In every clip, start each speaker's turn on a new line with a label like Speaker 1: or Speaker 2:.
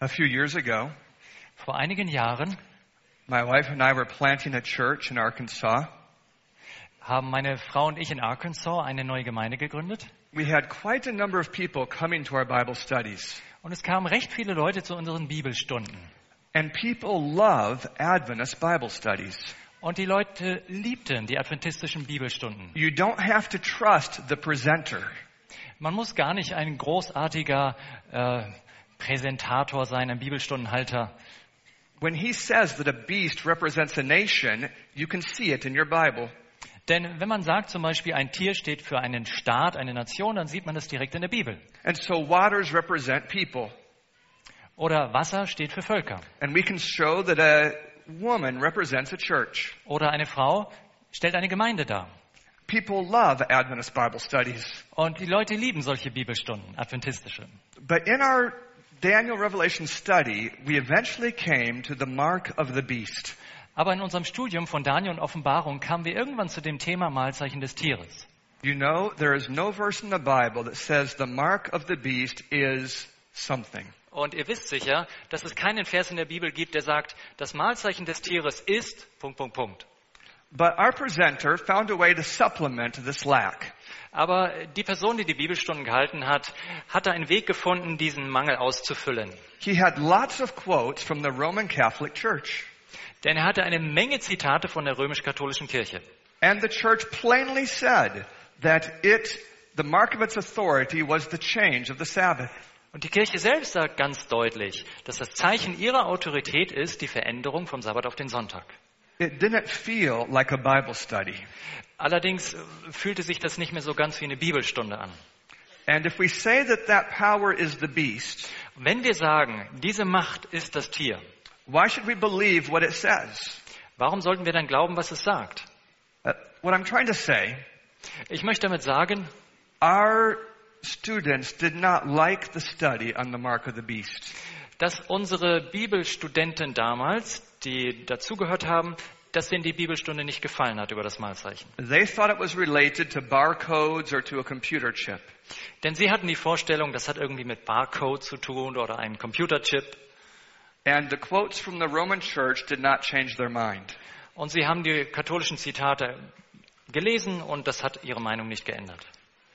Speaker 1: A few years ago,
Speaker 2: Vor einigen Jahren
Speaker 1: my wife and I were planting a church in Arkansas.
Speaker 2: haben meine Frau und ich in Arkansas eine neue Gemeinde gegründet.
Speaker 1: We had quite a number of people coming to our Bible studies.
Speaker 2: Und es kamen recht viele Leute zu unseren Bibelstunden.
Speaker 1: And people love Adventist Bible studies.
Speaker 2: Und die Leute liebten die adventistischen Bibelstunden.
Speaker 1: You don't have to trust the presenter.
Speaker 2: Man muss gar nicht ein großartiger Präsentator sein, ein Bibelstundenhalter.
Speaker 1: When he says that a beast represents a nation, you can see it in your Bible.
Speaker 2: Denn wenn man sagt zum Beispiel, ein Tier steht für einen Staat, eine Nation, dann sieht man das direkt in der Bibel.
Speaker 1: And so waters represent people.
Speaker 2: Oder Wasser steht für Völker.
Speaker 1: And we can show that a woman represents a church.
Speaker 2: Oder eine Frau stellt eine Gemeinde dar.
Speaker 1: People love Adventist Bible studies.
Speaker 2: Und die Leute lieben solche Bibelstunden, adventistische.
Speaker 1: But in our Daniel Revelation study, we eventually came to the mark of the beast.
Speaker 2: Aber in unserem Studium von Daniel und Offenbarung kamen wir irgendwann zu dem Thema Malzeichen des Tieres.
Speaker 1: You know, there is no verse in the Bible that says the mark of the beast is something.
Speaker 2: Und ihr wisst sicher, dass es keinen Vers in der Bibel gibt, der sagt, das Malzeichen des Tieres ist...
Speaker 1: But our presenter found a way to supplement this lack.
Speaker 2: Aber die Person, die die Bibelstunden gehalten hat, hatte einen Weg gefunden, diesen Mangel auszufüllen.
Speaker 1: He had lots of quotes from the Roman Catholic Church.
Speaker 2: Denn er hatte eine Menge Zitate von der römisch-katholischen Kirche.
Speaker 1: And the church plainly said that the mark of its authority was the change of the Sabbath.
Speaker 2: Und die Kirche selbst sagt ganz deutlich, dass das Zeichen ihrer Autorität ist die Veränderung vom Sabbat auf den Sonntag.
Speaker 1: It didn't feel like a Bible study.
Speaker 2: Allerdings fühlte sich das nicht mehr so ganz wie eine Bibelstunde an.
Speaker 1: And if we say that power is the beast,
Speaker 2: Wenn wir sagen, diese Macht ist das Tier,
Speaker 1: why should we believe what it says?
Speaker 2: warum sollten wir dann glauben, was es sagt?
Speaker 1: What I'm trying to say,
Speaker 2: Ich möchte damit sagen,
Speaker 1: our students did not like the study on the mark of the beast.
Speaker 2: dass unsere Bibelstudenten damals, die dazugehört haben, dass denen die Bibelstunde nicht gefallen hat über das Malzeichen.
Speaker 1: They thought it was related to barcodes or to a computer chip.
Speaker 2: Denn sie hatten die Vorstellung, das hat irgendwie mit Barcode zu tun oder einem Computerchip.
Speaker 1: And the quotes from the Roman Church did not change their mind.
Speaker 2: Und sie haben die katholischen Zitate gelesen und das hat ihre Meinung nicht geändert.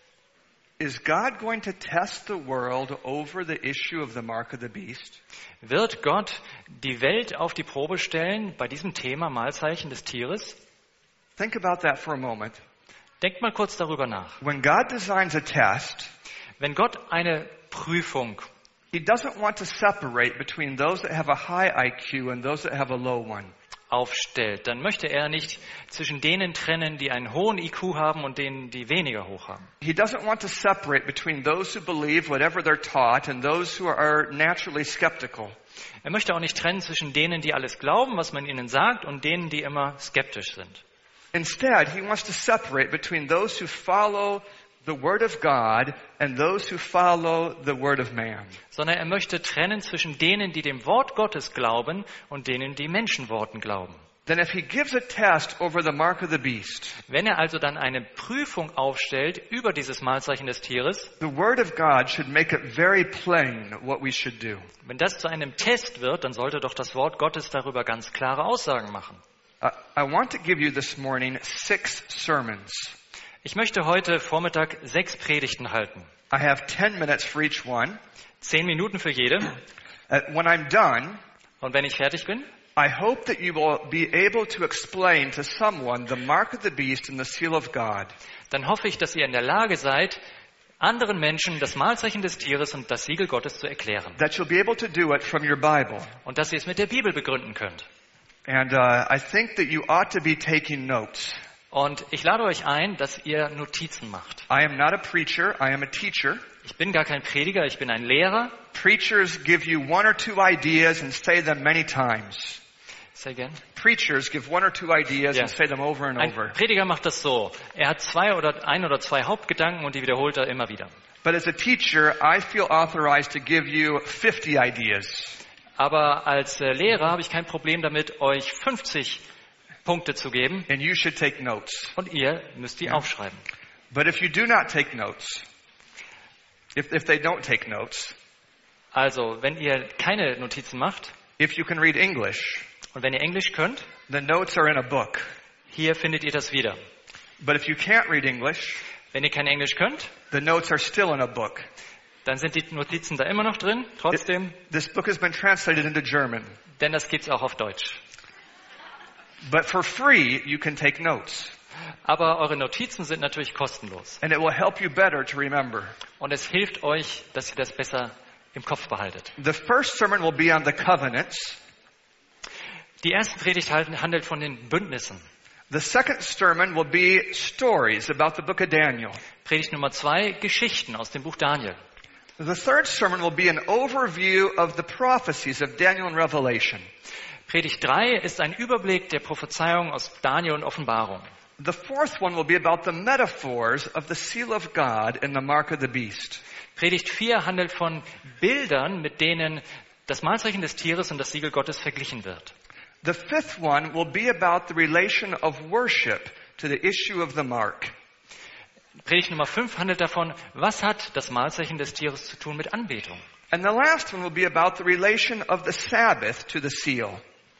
Speaker 1: Is God going to test the world over the issue of the mark of the beast?
Speaker 2: Wird Gott die Welt auf die Probe stellen bei diesem Thema Malzeichen des Tieres?
Speaker 1: Think about that for a moment.
Speaker 2: Denkt mal kurz darüber nach.
Speaker 1: When God designs a test,
Speaker 2: Wenn Gott eine Prüfung,
Speaker 1: He doesn't want to separate between those that have a high IQ and those that have a low one.
Speaker 2: aufstellt, dann möchte er nicht zwischen denen trennen, die einen hohen IQ haben und denen, die weniger hoch haben.
Speaker 1: He doesn't want to separate between those who believe whatever they're taught and those who are naturally skeptical.
Speaker 2: Er möchte auch nicht trennen zwischen denen, die alles glauben, was man ihnen sagt, und denen, die immer skeptisch sind.
Speaker 1: Instead, He wants to separate between those who follow the Word of God and those who follow the Word of man.
Speaker 2: Sondern er möchte trennen zwischen denen, die dem Wort Gottes glauben, und denen, die Menschenworten glauben.
Speaker 1: Then if He gives a test over the mark of the beast,
Speaker 2: Wenn er also dann eine Prüfung aufstellt über dieses Malzeichen des Tieres,
Speaker 1: the Word of God should make it very plain what we should do.
Speaker 2: wenn das zu einem Test wird, dann sollte doch das Wort Gottes darüber ganz klare Aussagen machen.
Speaker 1: I want to give you this morning 6 sermons.
Speaker 2: Ich möchte heute Vormittag 6 Predigten halten.
Speaker 1: I have 10 minutes for each one.
Speaker 2: 10 Minuten für jede.
Speaker 1: When I'm done,
Speaker 2: Und wenn ich fertig bin,
Speaker 1: I hope that you will be able to explain to someone the mark of the beast and the seal of God.
Speaker 2: dann hoffe ich, dass ihr in der Lage seid, anderen Menschen das Malzeichen des Tieres und das Siegel Gottes zu erklären.
Speaker 1: That you'll be able to do it from your Bible.
Speaker 2: Und dass ihr es mit der Bibel begründen könnt.
Speaker 1: And I think that you ought to be taking notes.
Speaker 2: Und ich lade euch ein, dass ihr Notizen macht.
Speaker 1: I am not a preacher, I am a teacher.
Speaker 2: Ich bin gar kein Prediger, ich bin ein Lehrer.
Speaker 1: Preachers give you 1 or 2 ideas and say them many times.
Speaker 2: Say again.
Speaker 1: Preachers give 1 or 2 ideas
Speaker 2: Yeah.
Speaker 1: and say them over and
Speaker 2: Ein
Speaker 1: over.
Speaker 2: Prediger macht das so. Er hat ein oder zwei Hauptgedanken und die wiederholt er immer wieder.
Speaker 1: But as a teacher, I feel authorized to give you 50 ideas.
Speaker 2: Aber als Lehrer habe ich kein Problem damit, euch 50 Punkte zu geben.
Speaker 1: And you should take notes.
Speaker 2: Und ihr müsst die aufschreiben.
Speaker 1: But if you do not take notes, if they don't take notes,
Speaker 2: Also, wenn ihr keine Notizen macht
Speaker 1: if you can read English,
Speaker 2: und wenn ihr Englisch könnt,
Speaker 1: the notes are in a book.
Speaker 2: hier findet ihr das wieder.
Speaker 1: But if you can't read English,
Speaker 2: Wenn ihr kein Englisch könnt,
Speaker 1: the notes are still in a book.
Speaker 2: dann sind die Notizen da immer noch drin, trotzdem,
Speaker 1: This book has been translated into German.
Speaker 2: denn das gibt's auch auf Deutsch.
Speaker 1: But for free, you can take notes.
Speaker 2: Aber eure Notizen sind natürlich kostenlos.
Speaker 1: And it will help you better to remember.
Speaker 2: Und es hilft euch, dass ihr das besser im Kopf behaltet.
Speaker 1: The first sermon will be on the covenants.
Speaker 2: Die erste Predigt handelt von den Bündnissen.
Speaker 1: The second sermon will be stories about the book of Daniel.
Speaker 2: Predigt Nummer 2, Geschichten aus dem Buch Daniel.
Speaker 1: The third sermon will be an overview of the prophecies of Daniel and Revelation.
Speaker 2: Predigt 3 ist ein Überblick der Prophezeiung aus Daniel und Offenbarung.
Speaker 1: The fourth one will be about the metaphors of the seal of God and the mark of the beast.
Speaker 2: Predigt 4 handelt von Bildern, mit denen das Mahlzeichen des Tieres und das Siegel Gottes verglichen wird.
Speaker 1: The fifth one will be about the relation of worship to the issue of the mark.
Speaker 2: Predigt Nummer 5 handelt davon, was hat das Mahlzeichen des Tieres zu tun mit Anbetung.
Speaker 1: And the last one will be about the relation of the Sabbath to the seal.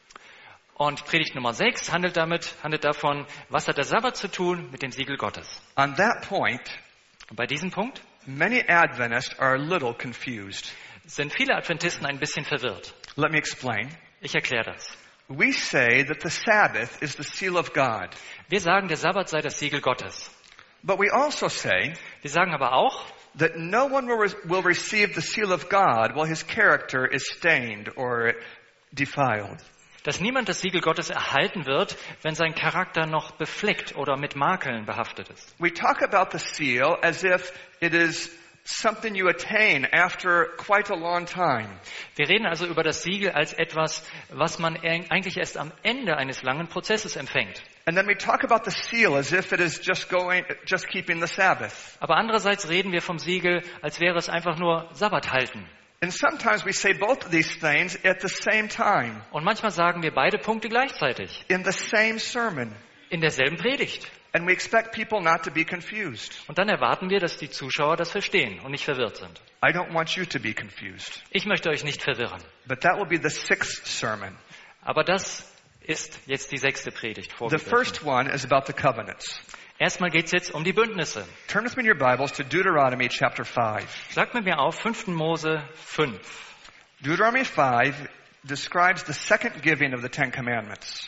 Speaker 2: Und Predigt Nummer 6 handelt davon, was hat der Sabbat zu tun mit dem Siegel Gottes.
Speaker 1: On that point,
Speaker 2: Und bei diesem Punkt
Speaker 1: many Adventists are a little confused.
Speaker 2: sind viele Adventisten ein bisschen verwirrt.
Speaker 1: Let me explain.
Speaker 2: Ich erkläre das.
Speaker 1: We say that the Sabbath is the seal of God.
Speaker 2: Wir sagen, der Sabbat sei das Siegel Gottes.
Speaker 1: But we also say
Speaker 2: Wir sagen aber auch,
Speaker 1: that no one will receive the seal of God while his character is stained or defiled.
Speaker 2: dass niemand das Siegel Gottes erhalten wird, wenn sein Charakter noch befleckt oder mit Makeln behaftet ist.
Speaker 1: We talk about the seal as if it is something you attain after quite a long time.
Speaker 2: Wir reden also über das Siegel als etwas, was man eigentlich erst am Ende eines langen Prozesses empfängt.
Speaker 1: And then we talk about the seal as if it is just keeping the Sabbath.
Speaker 2: Aber andererseits reden wir vom Siegel, als wäre es einfach nur Sabbat halten.
Speaker 1: And sometimes we say both of these things at the same time,
Speaker 2: Und manchmal sagen wir beide Punkte gleichzeitig,
Speaker 1: in the same sermon.
Speaker 2: in derselben Predigt.
Speaker 1: And we expect people not to be confused.
Speaker 2: Und dann erwarten wir, dass die Zuschauer das verstehen und nicht verwirrt sind.
Speaker 1: I don't want you to be confused.
Speaker 2: Ich möchte euch nicht verwirren.
Speaker 1: But that will be the sixth sermon.
Speaker 2: Aber das ist jetzt die 6. Predigt
Speaker 1: The
Speaker 2: vorgegriffen.
Speaker 1: first one is about the covenants.
Speaker 2: Erstmal geht es jetzt um die Bündnisse.
Speaker 1: Turn with me in your Bibles to Deuteronomy chapter 5.
Speaker 2: Sagt mit mir auf 5. Mose 5.
Speaker 1: Deuteronomy 5 describes the second giving of the Ten Commandments.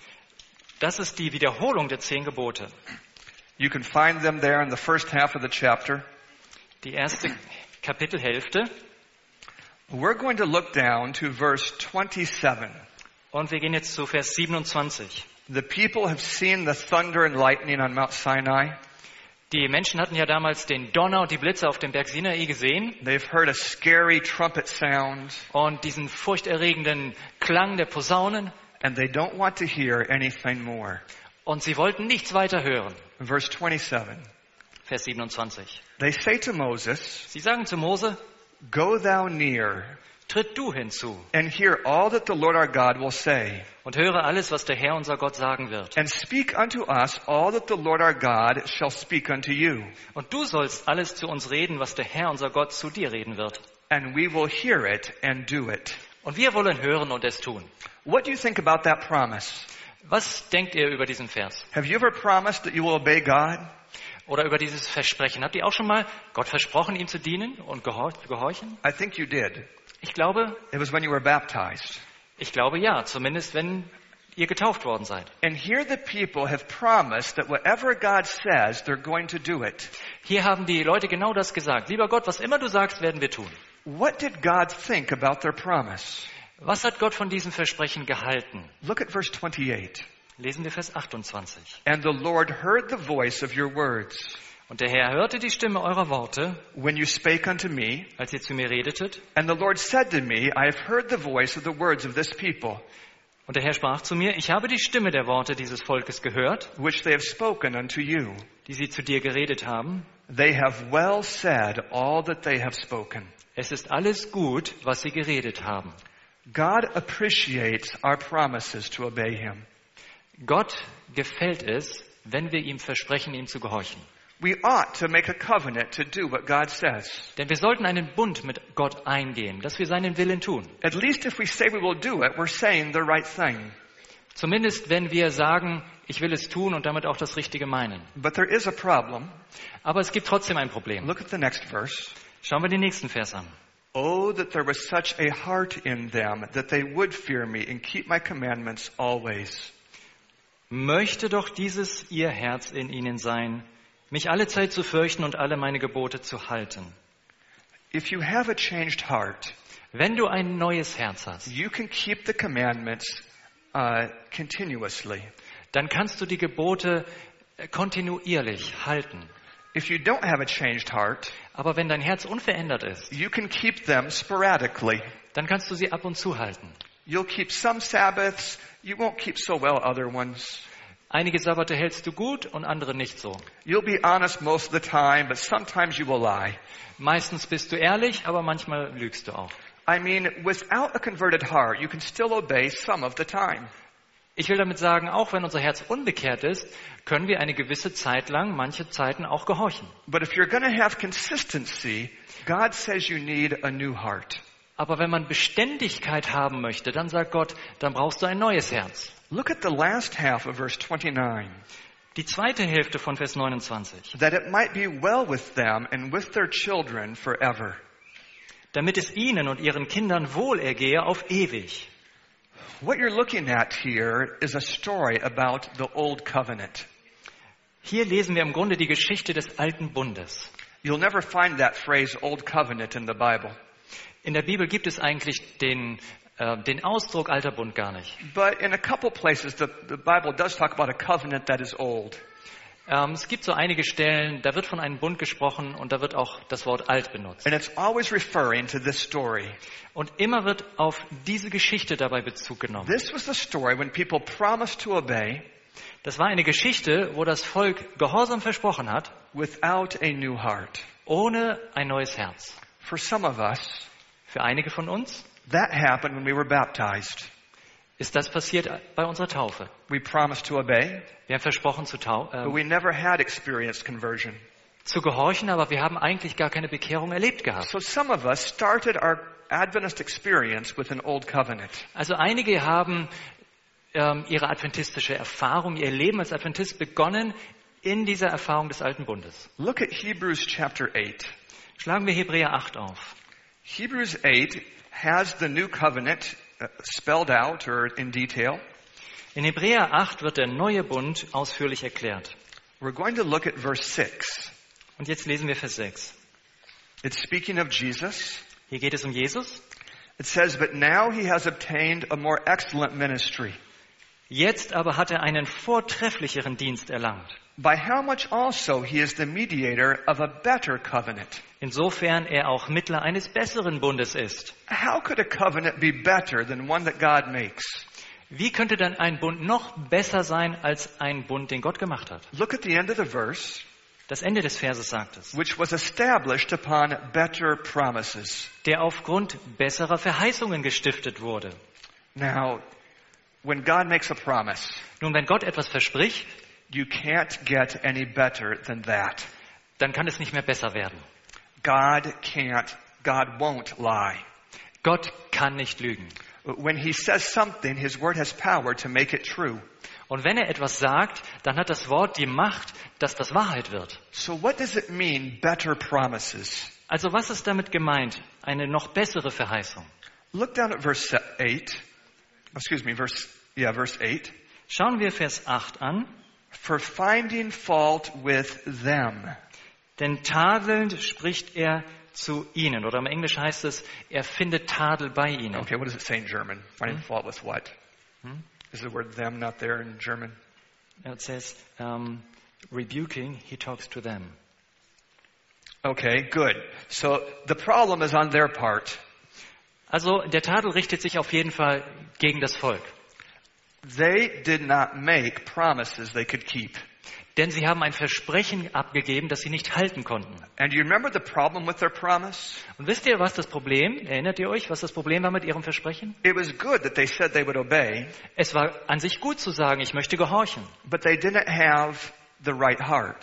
Speaker 2: Das ist die Wiederholung der 10 Gebote.
Speaker 1: You can find them there in the first half of the chapter.
Speaker 2: Die erste Kapitelhälfte.
Speaker 1: We're going to look down to verse 27.
Speaker 2: Und wir gehen jetzt zu Vers 27.
Speaker 1: The people have seen the thunder and lightning on Mount Sinai.
Speaker 2: Die Menschen hatten ja damals den Donner und die Blitze auf dem Berg Sinai gesehen
Speaker 1: They've heard a scary trumpet sound,
Speaker 2: und diesen furchterregenden Klang der Posaunen
Speaker 1: and they don't want to hear anything more.
Speaker 2: und sie wollten nichts weiter hören.
Speaker 1: Verse 27.
Speaker 2: Vers 27.
Speaker 1: They say to Moses,
Speaker 2: Sie sagen zu Mose,
Speaker 1: "Go thou near
Speaker 2: tritt du hinzu
Speaker 1: and hear all that the Lord our God will say,
Speaker 2: und höre alles, was der Herr unser Gott sagen wird.
Speaker 1: and speak unto us all that the Lord our God shall speak unto you,
Speaker 2: Und du sollst alles zu uns reden, was der Herr unser Gott zu dir reden wird.
Speaker 1: and we will hear it and do it."
Speaker 2: Und wir wollen hören und es tun.
Speaker 1: What do you think about that promise?
Speaker 2: Was denkt ihr über diesen Vers?
Speaker 1: Have you ever promised that you will obey God?
Speaker 2: Oder über dieses Versprechen? Habt ihr auch schon mal Gott versprochen, ihm zu dienen und gehorchen?
Speaker 1: I think you did.
Speaker 2: Ich glaube
Speaker 1: It was when you were baptized.
Speaker 2: ja, zumindest wenn ihr getauft worden seid.
Speaker 1: And here the people have promised that whatever God says, they're going to do it.
Speaker 2: Hier haben die Leute genau das gesagt. Lieber Gott, was immer du sagst, werden wir tun.
Speaker 1: What did God think about their promise?
Speaker 2: Was hat Gott von diesem Versprechen gehalten?
Speaker 1: Look at verse 28.
Speaker 2: Lesen wir Vers 28.
Speaker 1: And the Lord heard the voice of your words
Speaker 2: Und der Herr hörte die Stimme eurer Worte,
Speaker 1: when you spake unto me.
Speaker 2: als ihr zu mir redetet.
Speaker 1: And the Lord said to me, I have heard the voice of the words of this people,
Speaker 2: Und der Herr sprach zu mir, ich habe die Stimme der Worte dieses Volkes gehört,
Speaker 1: which they have spoken unto you.
Speaker 2: die sie zu dir geredet haben.
Speaker 1: They have well said all that they have spoken.
Speaker 2: Es ist alles gut, was sie geredet haben.
Speaker 1: God appreciates our promises to obey Him.
Speaker 2: Gott gefällt es, wenn wir ihm versprechen, ihm zu gehorchen.
Speaker 1: We ought to make a covenant to do what God says.
Speaker 2: Denn wir sollten einen Bund mit Gott eingehen, dass wir seinen Willen tun.
Speaker 1: At least if we say we will do it, we're saying the right thing.
Speaker 2: Zumindest wenn wir sagen, ich will es tun und damit auch das Richtige meinen.
Speaker 1: But there is a problem.
Speaker 2: Aber es gibt trotzdem ein Problem.
Speaker 1: Look at the next verse.
Speaker 2: Schauen wir den nächsten Vers an.
Speaker 1: Oh, that there was such a heart in them, that they would fear me and keep my commandments always.
Speaker 2: Möchte doch dieses ihr Herz in ihnen sein, mich alle Zeit zu fürchten und alle meine Gebote zu halten.
Speaker 1: If you have a changed heart,
Speaker 2: Wenn du ein neues Herz hast,
Speaker 1: you can keep the commandments continuously.
Speaker 2: dann kannst du die Gebote kontinuierlich halten.
Speaker 1: If you don't have a changed heart,
Speaker 2: Aber wenn dein Herz unverändert ist,
Speaker 1: you can keep them sporadically.
Speaker 2: dann kannst du sie ab und zu halten.
Speaker 1: You'll keep some Sabbaths, you won't keep so well other ones.
Speaker 2: Einige Sabbate hältst du gut und andere nicht so.
Speaker 1: You'll be honest most of the time, but sometimes you will lie.
Speaker 2: Meistens bist du ehrlich, aber manchmal lügst du auch.
Speaker 1: I mean, without a converted heart, you can still obey some of the time.
Speaker 2: Ich will damit sagen, auch wenn unser Herz unbekehrt ist, können wir eine gewisse Zeit lang, manche Zeiten auch gehorchen.
Speaker 1: But if you're going to have consistency, God says you need a new heart.
Speaker 2: Aber wenn man Beständigkeit haben möchte, dann sagt Gott, dann brauchst du ein neues Herz.
Speaker 1: Look at the last half of verse 29.
Speaker 2: Die zweite Hälfte von Vers 29.
Speaker 1: That it might be well with them and with their children forever.
Speaker 2: Damit es ihnen und ihren Kindern wohl ergehe auf ewig.
Speaker 1: What you're looking at here is a story about the old covenant.
Speaker 2: Hier lesen wir im Grunde die Geschichte des alten Bundes.
Speaker 1: You'll never find that phrase old covenant in the Bible.
Speaker 2: In der Bibel gibt es eigentlich den Ausdruck alter Bund gar nicht.
Speaker 1: But in a couple places, the Bible does talk about a covenant that is old.
Speaker 2: Es gibt so einige Stellen, da wird von einem Bund gesprochen und da wird auch das Wort alt benutzt.
Speaker 1: And it's always referring to this story.
Speaker 2: Und immer wird auf diese Geschichte dabei Bezug genommen.
Speaker 1: This was the story when people promised to obey
Speaker 2: Das war eine Geschichte, wo das Volk Gehorsam versprochen hat,
Speaker 1: without a new heart.
Speaker 2: ohne ein neues Herz.
Speaker 1: For some of us,
Speaker 2: Für einige von uns
Speaker 1: that happened when we were baptized.
Speaker 2: ist das passiert bei unserer Taufe.
Speaker 1: We promised to obey,
Speaker 2: Wir haben versprochen
Speaker 1: but we never had experienced conversion.
Speaker 2: zu gehorchen, aber wir haben eigentlich gar keine Bekehrung erlebt gehabt.
Speaker 1: So some of us started our Adventist experience with an old covenant.
Speaker 2: Also einige haben ihre adventistische Erfahrung, ihr Leben als Adventist begonnen in dieser Erfahrung des alten Bundes.
Speaker 1: Look at Hebrews chapter 8.
Speaker 2: Schlagen wir Hebräer 8 auf.
Speaker 1: Hebrews 8 has the new covenant spelled out or in detail.
Speaker 2: In Hebräer 8 wird der neue Bund ausführlich erklärt.
Speaker 1: We're going to look at verse 6.
Speaker 2: Und jetzt lesen wir Vers 6.
Speaker 1: It's speaking of Jesus.
Speaker 2: Hier geht es um Jesus.
Speaker 1: It says, but now he has obtained a more excellent ministry.
Speaker 2: Jetzt aber hat er einen vortrefflicheren Dienst erlangt.
Speaker 1: By how much also he is the mediator of a better covenant.
Speaker 2: Insofern er auch Mittler eines besseren Bundes ist.
Speaker 1: How could a covenant be better than one that God makes?
Speaker 2: Wie könnte dann ein Bund noch besser sein als ein Bund, den Gott gemacht hat?
Speaker 1: Look at the end of the verse,
Speaker 2: Das Ende des Verses sagt es.
Speaker 1: which was established upon better promises.
Speaker 2: Der aufgrund besserer Verheißungen gestiftet wurde.
Speaker 1: Now, when God makes a promise,
Speaker 2: Nun, wenn Gott etwas verspricht,
Speaker 1: you can't get any better than that.
Speaker 2: dann kann es nicht mehr besser werden.
Speaker 1: God won't lie.
Speaker 2: Gott kann nicht lügen.
Speaker 1: When he says something, his word has power to make it true.
Speaker 2: Und wenn er etwas sagt, dann hat das Wort die Macht, dass das Wahrheit wird.
Speaker 1: So what does it mean, better promises?
Speaker 2: Also was ist damit gemeint? Eine noch bessere Verheißung.
Speaker 1: Look down at verse 8. Verse 8.
Speaker 2: Schauen wir Vers 8 an.
Speaker 1: For finding fault with them.
Speaker 2: Denn tadelnd spricht er zu ihnen. Oder im Englisch heißt es, er findet Tadel bei ihnen.
Speaker 1: Okay, what does it say in German? Finding fault with what? Is the word them not there in German?
Speaker 2: It says, rebuking, he talks to them.
Speaker 1: Okay, good. So the problem is on their part.
Speaker 2: Also der Tadel richtet sich auf jeden Fall gegen das Volk.
Speaker 1: They did not make promises they could keep.
Speaker 2: Denn sie haben ein Versprechen abgegeben, das sie nicht halten konnten.
Speaker 1: And do you remember the problem with their promise?
Speaker 2: Und wisst ihr, was das Problem, erinnert ihr euch, was das Problem war mit ihrem Versprechen?
Speaker 1: It was good that they said they would obey,
Speaker 2: Es war an sich gut zu sagen, ich möchte gehorchen.
Speaker 1: but they didn't have the right heart.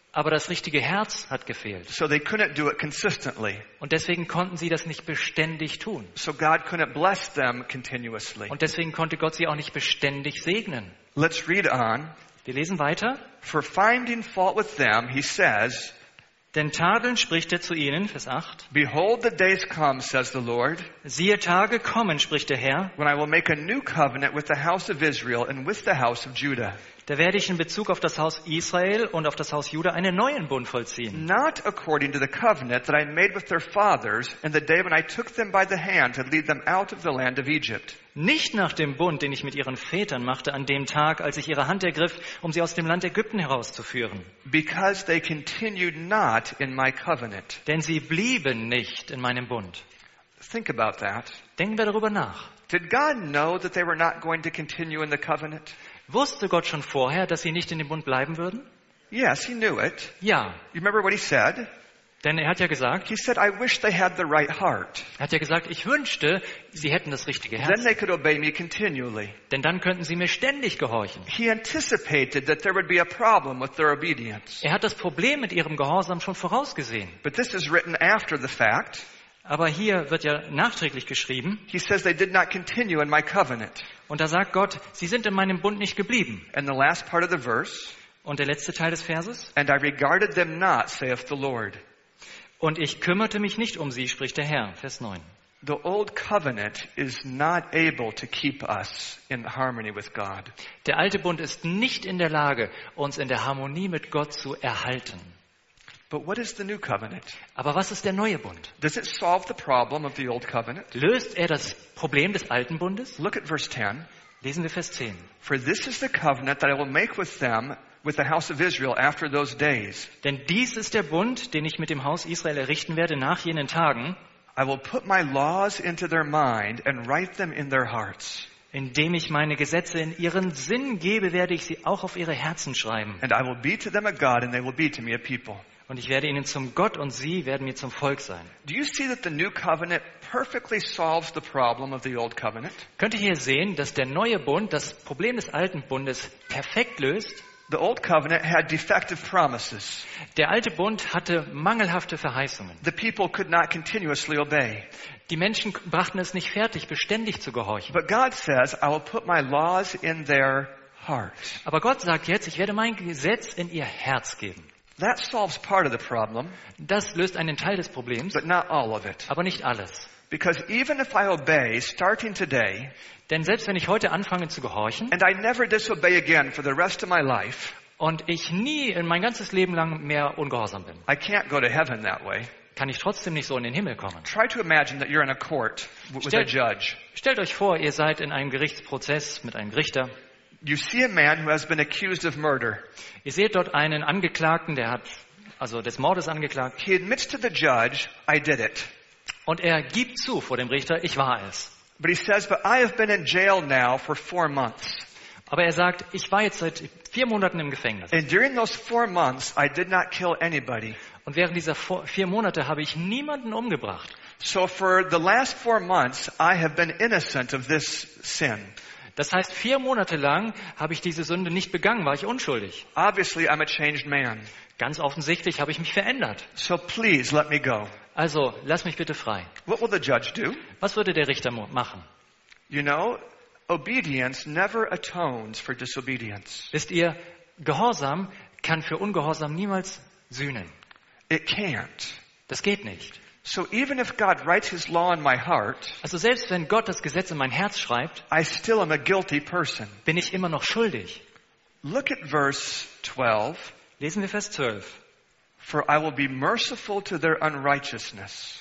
Speaker 2: Aber das richtige Herz hat gefehlt.
Speaker 1: So they couldn't do it consistently.
Speaker 2: Und deswegen konnten sie das nicht beständig tun.
Speaker 1: So God couldn't bless them continuously.
Speaker 2: Und deswegen konnte Gott sie auch nicht beständig segnen.
Speaker 1: Let's read on.
Speaker 2: Wir lesen weiter.
Speaker 1: For finding fault with them, he says,
Speaker 2: Denn tadelnd spricht er zu ihnen, Vers 8.
Speaker 1: Behold, the days come, says the Lord,
Speaker 2: Siehe, Tage kommen, spricht der Herr,
Speaker 1: when I will make a new covenant with the house of Israel and with the house of Judah.
Speaker 2: da werde ich in Bezug auf das Haus Israel und auf das Haus Juda einen neuen Bund vollziehen.
Speaker 1: Not according to the covenant that I made with their fathers in the day when I took them by the hand to lead them out of the land of Egypt.
Speaker 2: Nicht nach dem Bund, den ich mit ihren Vätern machte an dem Tag, als ich ihre Hand ergriff, um sie aus dem Land Ägypten herauszuführen.
Speaker 1: Because they continued not in my covenant.
Speaker 2: Denn sie blieben nicht in meinem Bund.
Speaker 1: Think about that.
Speaker 2: Denken wir darüber nach.
Speaker 1: Did God know that they were not going to continue in the covenant?
Speaker 2: Wusste Gott schon vorher, dass sie nicht in dem Bund bleiben würden?
Speaker 1: Yes, he knew it.
Speaker 2: Ja,
Speaker 1: You remember what he said?
Speaker 2: denn er hat ja gesagt,
Speaker 1: He said, I wish they had the right heart.
Speaker 2: ich wünschte, sie hätten das richtige
Speaker 1: Then
Speaker 2: Herz.
Speaker 1: they could obey me continually.
Speaker 2: Denn dann könnten sie mir ständig gehorchen.
Speaker 1: He anticipated that there would be a problem with their obedience.
Speaker 2: Er hat das Problem mit ihrem Gehorsam schon vorausgesehen.
Speaker 1: But this is written after the fact.
Speaker 2: Aber hier wird ja nachträglich geschrieben,
Speaker 1: He says they did not continue in my covenant.
Speaker 2: und da sagt Gott, sie sind in meinem Bund nicht geblieben.
Speaker 1: And the last part of the verse,
Speaker 2: Und der letzte Teil des Verses,
Speaker 1: and I regarded them not, saith the Lord.
Speaker 2: und ich kümmerte mich nicht um sie, spricht der Herr, Vers 9.
Speaker 1: The old covenant is not able to keep us in harmony with God.
Speaker 2: Der alte Bund ist nicht in der Lage, uns in der Harmonie mit Gott zu erhalten.
Speaker 1: But what is the new covenant?
Speaker 2: Aber was ist der neue Bund?
Speaker 1: Does it solve the problem of the old covenant?
Speaker 2: Löst er das Problem des alten Bundes?
Speaker 1: Look at verse 10.
Speaker 2: Lesen wir Vers 10.
Speaker 1: For this is the covenant that I will make with them, with the house of Israel after those days.
Speaker 2: Denn dies ist der Bund, den ich mit dem Haus Israel errichten werde nach jenen Tagen,
Speaker 1: I will put my laws into their mind and write them in their hearts.
Speaker 2: indem ich meine Gesetze in ihren Sinn gebe, werde ich sie auch auf ihre Herzen schreiben.
Speaker 1: And I will be to them a God, and they will be to me a people.
Speaker 2: Und ich werde ihnen zum Gott und sie werden mir zum Volk sein.
Speaker 1: Do you see that the new covenant perfectly solves the problem of the old covenant?
Speaker 2: Könnt ihr hier sehen, dass der neue Bund das Problem des alten Bundes perfekt löst?
Speaker 1: The old covenant had defective promises.
Speaker 2: Der alte Bund hatte mangelhafte Verheißungen.
Speaker 1: The people could not continuously obey.
Speaker 2: Die Menschen brachten es nicht fertig, beständig zu gehorchen.
Speaker 1: But God says, I will put my laws in their heart.
Speaker 2: Aber Gott sagt jetzt, ich werde mein Gesetz in ihr Herz geben.
Speaker 1: That solves part of the problem,
Speaker 2: Das löst einen Teil des Problems,
Speaker 1: but not all of it.
Speaker 2: aber nicht alles.
Speaker 1: Because even if I obey, starting today,
Speaker 2: Denn selbst wenn ich heute anfange zu gehorchen
Speaker 1: and I never disobey again for the rest of my life,
Speaker 2: und ich nie in mein ganzes Leben lang mehr ungehorsam bin,
Speaker 1: I can't go to heaven that way.
Speaker 2: kann ich trotzdem nicht so in den Himmel kommen.
Speaker 1: Try to imagine that you're in a court with a judge.
Speaker 2: Stellt euch vor, ihr seid in einem Gerichtsprozess mit einem Richter.
Speaker 1: You see a man who has been accused of murder.
Speaker 2: Ihr seht dort einen Angeklagten, der hat also des Mordes angeklagt.
Speaker 1: He admits to the judge, I did it.
Speaker 2: Und er gibt zu vor dem Richter, ich war es.
Speaker 1: But he says, but I have been in jail now for 4 months.
Speaker 2: Aber er sagt, ich war jetzt seit 4 Monaten im Gefängnis.
Speaker 1: And during those 4 months, I did not kill anybody.
Speaker 2: Und während dieser 4 Monate habe ich niemanden umgebracht.
Speaker 1: So for the last 4 months, I have been innocent of this sin.
Speaker 2: Das heißt, 4 Monate lang habe ich diese Sünde nicht begangen, war ich unschuldig.
Speaker 1: Obviously, I'm a changed man.
Speaker 2: Ganz offensichtlich habe ich mich verändert.
Speaker 1: So please let me go.
Speaker 2: Also, lass mich bitte frei.
Speaker 1: What will the judge do?
Speaker 2: Was würde der Richter machen?
Speaker 1: You know, obedience never atones for disobedience.
Speaker 2: Wisst ihr, Gehorsam kann für Ungehorsam niemals sühnen.
Speaker 1: It can't.
Speaker 2: Das geht nicht.
Speaker 1: So even if God writes his law in my heart,
Speaker 2: Also selbst wenn Gott das Gesetz in mein Herz schreibt,
Speaker 1: I still am a guilty person.
Speaker 2: bin ich immer noch schuldig.
Speaker 1: Look at verse 12.
Speaker 2: Lesen wir Vers 12.
Speaker 1: For I will be merciful to their unrighteousness.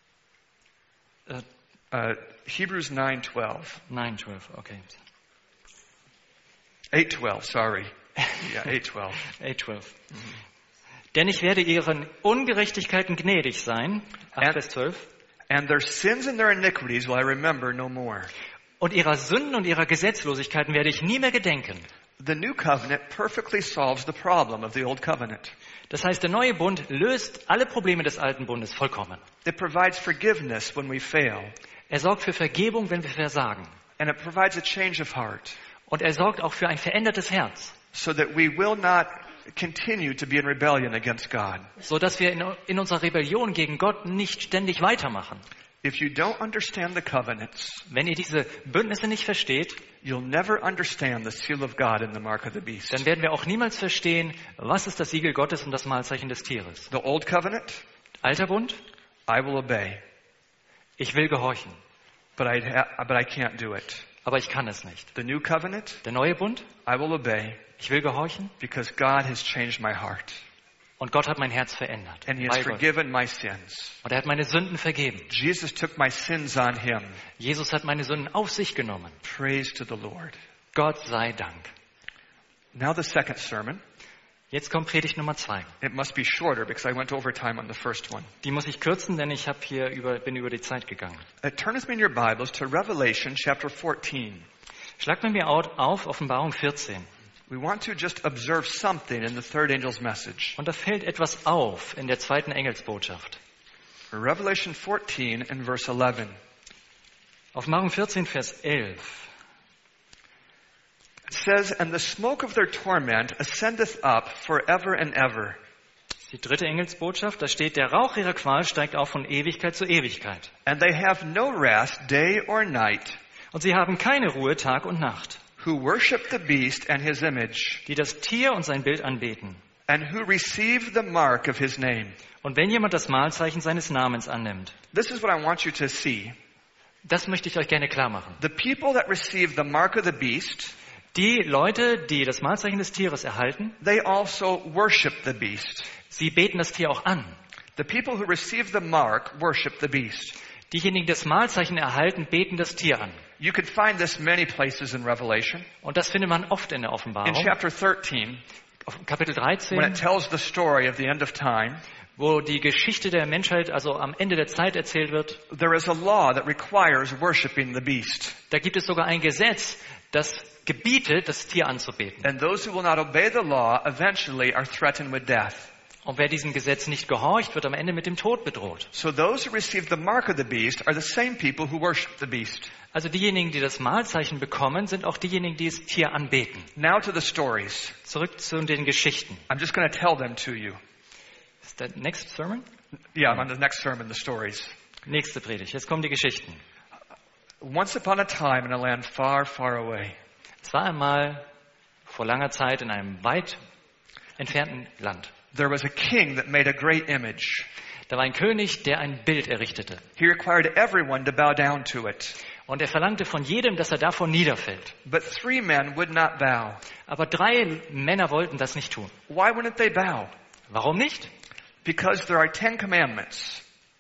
Speaker 1: Hebrews 9:12.
Speaker 2: 9:12, okay.
Speaker 1: 8:12, sorry. Yeah, 8:12.
Speaker 2: 8:12. Denn ich werde ihren Ungerechtigkeiten gnädig sein. 8 Vers 12.
Speaker 1: And their sins and their iniquities will I remember no more.
Speaker 2: Und ihrer Sünden und ihrer Gesetzlosigkeiten werde ich nie mehr gedenken.
Speaker 1: The new covenant perfectly solves the problem of the old covenant.
Speaker 2: Das heißt, der neue Bund löst alle Probleme des alten Bundes vollkommen.
Speaker 1: It provides forgiveness when we fail.
Speaker 2: Er sorgt für Vergebung, wenn wir versagen.
Speaker 1: And it provides a change of heart.
Speaker 2: Und er sorgt auch für ein verändertes Herz.
Speaker 1: So that we will not continue to be in rebellion against God.
Speaker 2: so dass wir in unserer Rebellion gegen Gott nicht ständig weitermachen.
Speaker 1: If you don't understand the covenants,
Speaker 2: Wenn ihr diese Bündnisse nicht versteht,
Speaker 1: you'll never understand the seal of God and the mark of the beast.
Speaker 2: dann werden wir auch niemals verstehen, was ist das Siegel Gottes und das Mahlzeichen des Tieres.
Speaker 1: The old covenant,
Speaker 2: Alter Bund,
Speaker 1: I will obey,
Speaker 2: ich will gehorchen,
Speaker 1: but I can't do it.
Speaker 2: aber ich kann es nicht.
Speaker 1: The new covenant,
Speaker 2: Der neue Bund,
Speaker 1: I will obey
Speaker 2: ich will gehorchen
Speaker 1: because God has changed my heart
Speaker 2: und Gott hat mein Herz verändert.
Speaker 1: and He has
Speaker 2: Bei Gott.
Speaker 1: forgiven my sins.
Speaker 2: Und er hat meine Sünden vergeben.
Speaker 1: Jesus took my sins on Him.
Speaker 2: Jesus hat meine Sünden auf sich genommen.
Speaker 1: Praise to the Lord.
Speaker 2: Gott sei Dank.
Speaker 1: Now the second sermon.
Speaker 2: Jetzt kommt Predigt Nummer 2.
Speaker 1: It must be shorter because I went over time on the first one.
Speaker 2: Die muss ich kürzen, denn ich bin über die Zeit gegangen.
Speaker 1: Turn with me in your Bibles to Revelation chapter 14.
Speaker 2: Schlagt mit mir auf Offenbarung 14.
Speaker 1: We want to just observe something in the third angel's message.
Speaker 2: Und da fällt etwas auf in der zweiten Engelsbotschaft.
Speaker 1: Revelation 14 and verse 11.
Speaker 2: Offenbarung 14, Vers 11.
Speaker 1: It says, "And the smoke of their torment ascendeth up forever and ever.
Speaker 2: Die dritte Engelsbotschaft, da steht, der Rauch ihrer Qual steigt auf von Ewigkeit zu Ewigkeit.
Speaker 1: And they have no rest day or night,
Speaker 2: Und sie haben keine Ruhe Tag und Nacht,
Speaker 1: who worship the beast and his image,
Speaker 2: die das Tier und sein Bild anbeten.
Speaker 1: and who receive the mark of his name."
Speaker 2: Und wenn jemand das Mahlzeichen seines Namens annimmt,
Speaker 1: This is what I want you to see.
Speaker 2: das möchte ich euch gerne klar machen.
Speaker 1: The people that receive the mark of the beast,
Speaker 2: Die Leute, die das Mahlzeichen des Tieres erhalten,
Speaker 1: they also worship the beast.
Speaker 2: sie beten das Tier auch an.
Speaker 1: The people who receive the mark worship the beast.
Speaker 2: Diejenigen, die das Mahlzeichen erhalten, beten das Tier an.
Speaker 1: You can find this many places in Revelation.
Speaker 2: Und das findet man oft in der
Speaker 1: In
Speaker 2: Offenbarung.
Speaker 1: chapter 13,
Speaker 2: Kapitel
Speaker 1: when
Speaker 2: 13,
Speaker 1: it tells the story of the end of time,
Speaker 2: wo die Geschichte der Menschheit, also am Ende der Zeit erzählt wird,
Speaker 1: there is a law that requires worshiping the beast.
Speaker 2: da gibt es sogar ein Gesetz, das gebietet, das Tier anzubeten.
Speaker 1: And those who will not obey the law eventually are threatened with death.
Speaker 2: Und wer diesem Gesetz nicht gehorcht, wird am Ende mit dem Tod bedroht.
Speaker 1: So those who receive the mark of the beast are the same people who worship the beast.
Speaker 2: Also diejenigen, die das Mahlzeichen bekommen, sind auch diejenigen, die das Tier anbeten.
Speaker 1: Now to the stories.
Speaker 2: Zurück zu den Geschichten.
Speaker 1: I'm just going to tell them to you.
Speaker 2: Ist der next sermon?
Speaker 1: Yeah, on the next sermon, the stories.
Speaker 2: Nächste Predigt. Jetzt kommen die Geschichten.
Speaker 1: Once upon a time in a land far, far away,
Speaker 2: Es war einmal vor langer Zeit in einem weit entfernten Land.
Speaker 1: there was a king that made a great image.
Speaker 2: Da war ein König, der ein Bild errichtete.
Speaker 1: He required everyone to bow down to it.
Speaker 2: Und er verlangte von jedem, dass er davor niederfällt.
Speaker 1: But 3 men would not bow.
Speaker 2: Aber 3 Männer wollten das nicht tun.
Speaker 1: Why wouldn't they bow?
Speaker 2: Warum nicht?
Speaker 1: Because there are 10 commandments.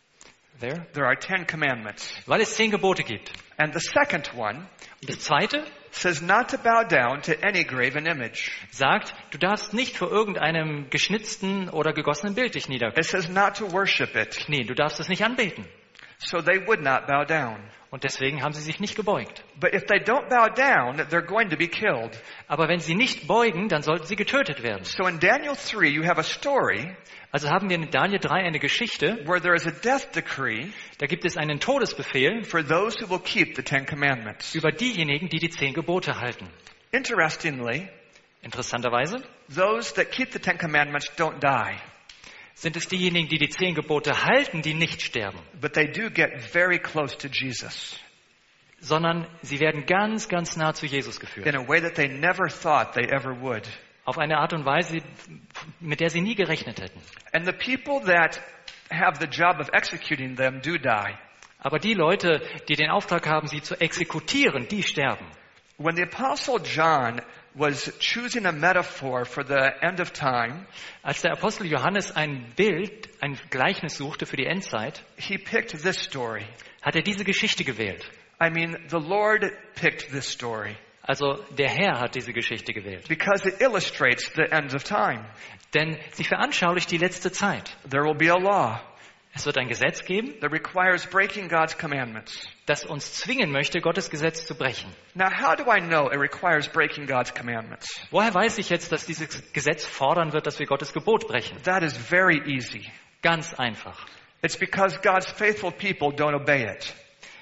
Speaker 2: There.
Speaker 1: There are 10 commandments.
Speaker 2: Weil es 10 Gebote gibt.
Speaker 1: And the second one
Speaker 2: Und das zweite
Speaker 1: says not to bow down to any graven image.
Speaker 2: sagt, du darfst nicht vor irgendeinem geschnitzten oder gegossenen Bild dich
Speaker 1: It
Speaker 2: niederknien.
Speaker 1: says not to worship it.
Speaker 2: Du darfst es nicht anbeten.
Speaker 1: So they would not bow down.
Speaker 2: Und deswegen haben sie sich nicht gebeugt.
Speaker 1: But if they don't bow down, they're going to be killed.
Speaker 2: Aber wenn sie nicht beugen, dann sollten sie getötet werden.
Speaker 1: So in Daniel 3, you have a story
Speaker 2: Also haben wir in Daniel 3 eine Geschichte,
Speaker 1: where there is a death decree
Speaker 2: da gibt es einen Todesbefehl
Speaker 1: for those who will keep the 10 commandments.
Speaker 2: über diejenigen, die die 10 Gebote halten.
Speaker 1: Interestingly,
Speaker 2: Interessanterweise
Speaker 1: those that keep the 10 commandments don't die,
Speaker 2: sind es diejenigen, die die 10 Gebote halten, die nicht sterben,
Speaker 1: but they do get very close to Jesus
Speaker 2: sondern sie werden ganz, ganz nah zu Jesus geführt.
Speaker 1: in a way that they never thought they ever would.
Speaker 2: Auf eine Art und Weise, mit der sie nie gerechnet hätten.
Speaker 1: And the people that have the job of executing them do die.
Speaker 2: Aber die Leute, die den Auftrag haben, sie zu exekutieren, die sterben.
Speaker 1: When the Apostle John was choosing a metaphor for the end of time,
Speaker 2: Als der Apostel Johannes ein Bild, ein Gleichnis suchte für die Endzeit,
Speaker 1: he picked this story.
Speaker 2: hat er diese Geschichte gewählt.
Speaker 1: I mean, the Lord picked this story
Speaker 2: Also der Herr hat diese Geschichte gewählt.
Speaker 1: because it illustrates the end of time.
Speaker 2: Denn sie veranschaulicht die letzte Zeit.
Speaker 1: There will be a law
Speaker 2: Es wird ein Gesetz geben,
Speaker 1: that requires breaking God's commandments.
Speaker 2: das uns zwingen möchte, Gottes Gesetz zu brechen.
Speaker 1: Now, how do I know it requires breaking God's commandments?
Speaker 2: Woher weiß ich jetzt, dass dieses Gesetz fordern wird, dass wir Gottes Gebot brechen?
Speaker 1: That is very easy.
Speaker 2: Ganz einfach.
Speaker 1: It's because God's faithful people don't obey it.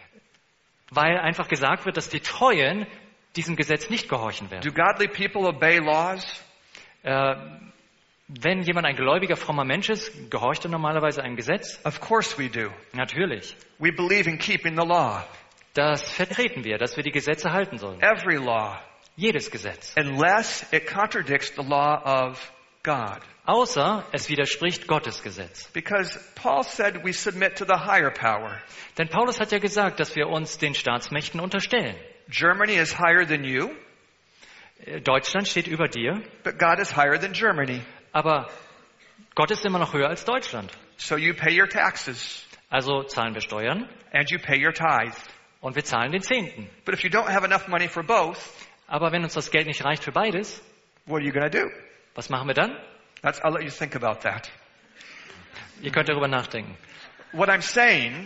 Speaker 2: Weil einfach gesagt wird, dass die Treuen diesem Gesetz nicht gehorchen werden.
Speaker 1: Do godly people obey laws?
Speaker 2: Wenn jemand ein gläubiger, frommer Mensch ist, gehorcht er normalerweise einem Gesetz?
Speaker 1: Of course we do.
Speaker 2: Natürlich.
Speaker 1: We believe in keeping the law.
Speaker 2: Das vertreten wir, dass wir die Gesetze halten sollen.
Speaker 1: Every law.
Speaker 2: Jedes Gesetz.
Speaker 1: Unless it contradicts the law of God.
Speaker 2: Außer es widerspricht Gottes Gesetz.
Speaker 1: Because Paul said we submit to the higher power.
Speaker 2: Denn Paulus hat ja gesagt, dass wir uns den Staatsmächten unterstellen.
Speaker 1: Germany is higher than you,
Speaker 2: Deutschland steht über dir,
Speaker 1: but God is higher than Germany.
Speaker 2: aber Gott ist immer noch höher als Deutschland.
Speaker 1: So you pay your taxes
Speaker 2: Also zahlen wir Steuern
Speaker 1: and you pay your tithe.
Speaker 2: und wir zahlen den Zehnten.
Speaker 1: But if you don't have enough money for both,
Speaker 2: Aber wenn uns das Geld nicht reicht für beides,
Speaker 1: what are you going to do?
Speaker 2: was machen wir dann?
Speaker 1: I'll let you think about that.
Speaker 2: Ihr könnt darüber nachdenken.
Speaker 1: What I'm saying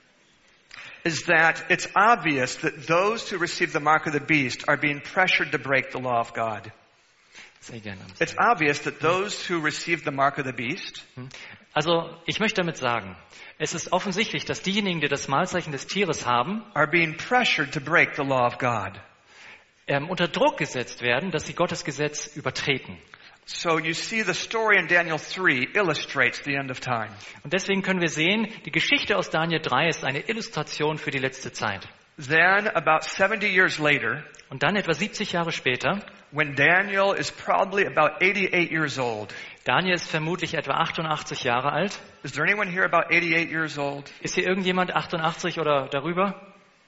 Speaker 1: is that it's obvious that those who receive the mark of the beast are being pressured to break the law of God.
Speaker 2: Sehr gerne.
Speaker 1: It's obvious that those who receive the mark of the beast
Speaker 2: Also, ich möchte damit sagen, es ist offensichtlich, dass diejenigen, die das Mahlzeichen des Tieres haben,
Speaker 1: are being pressured to break the law of God.
Speaker 2: unter Druck gesetzt werden, dass sie Gottes Gesetz übertreten.
Speaker 1: So you see the story in Daniel 3 illustrates the end of time.
Speaker 2: Und deswegen können wir sehen, die Geschichte aus Daniel 3 ist eine Illustration für die letzte Zeit.
Speaker 1: Then about 70 years later,
Speaker 2: Und dann etwa 70 Jahre später,
Speaker 1: when Daniel is probably about 88 years old.
Speaker 2: Daniel ist vermutlich etwa 88 Jahre alt.
Speaker 1: Is there anyone here about 88 years old?
Speaker 2: Ist hier irgendjemand 88 oder darüber?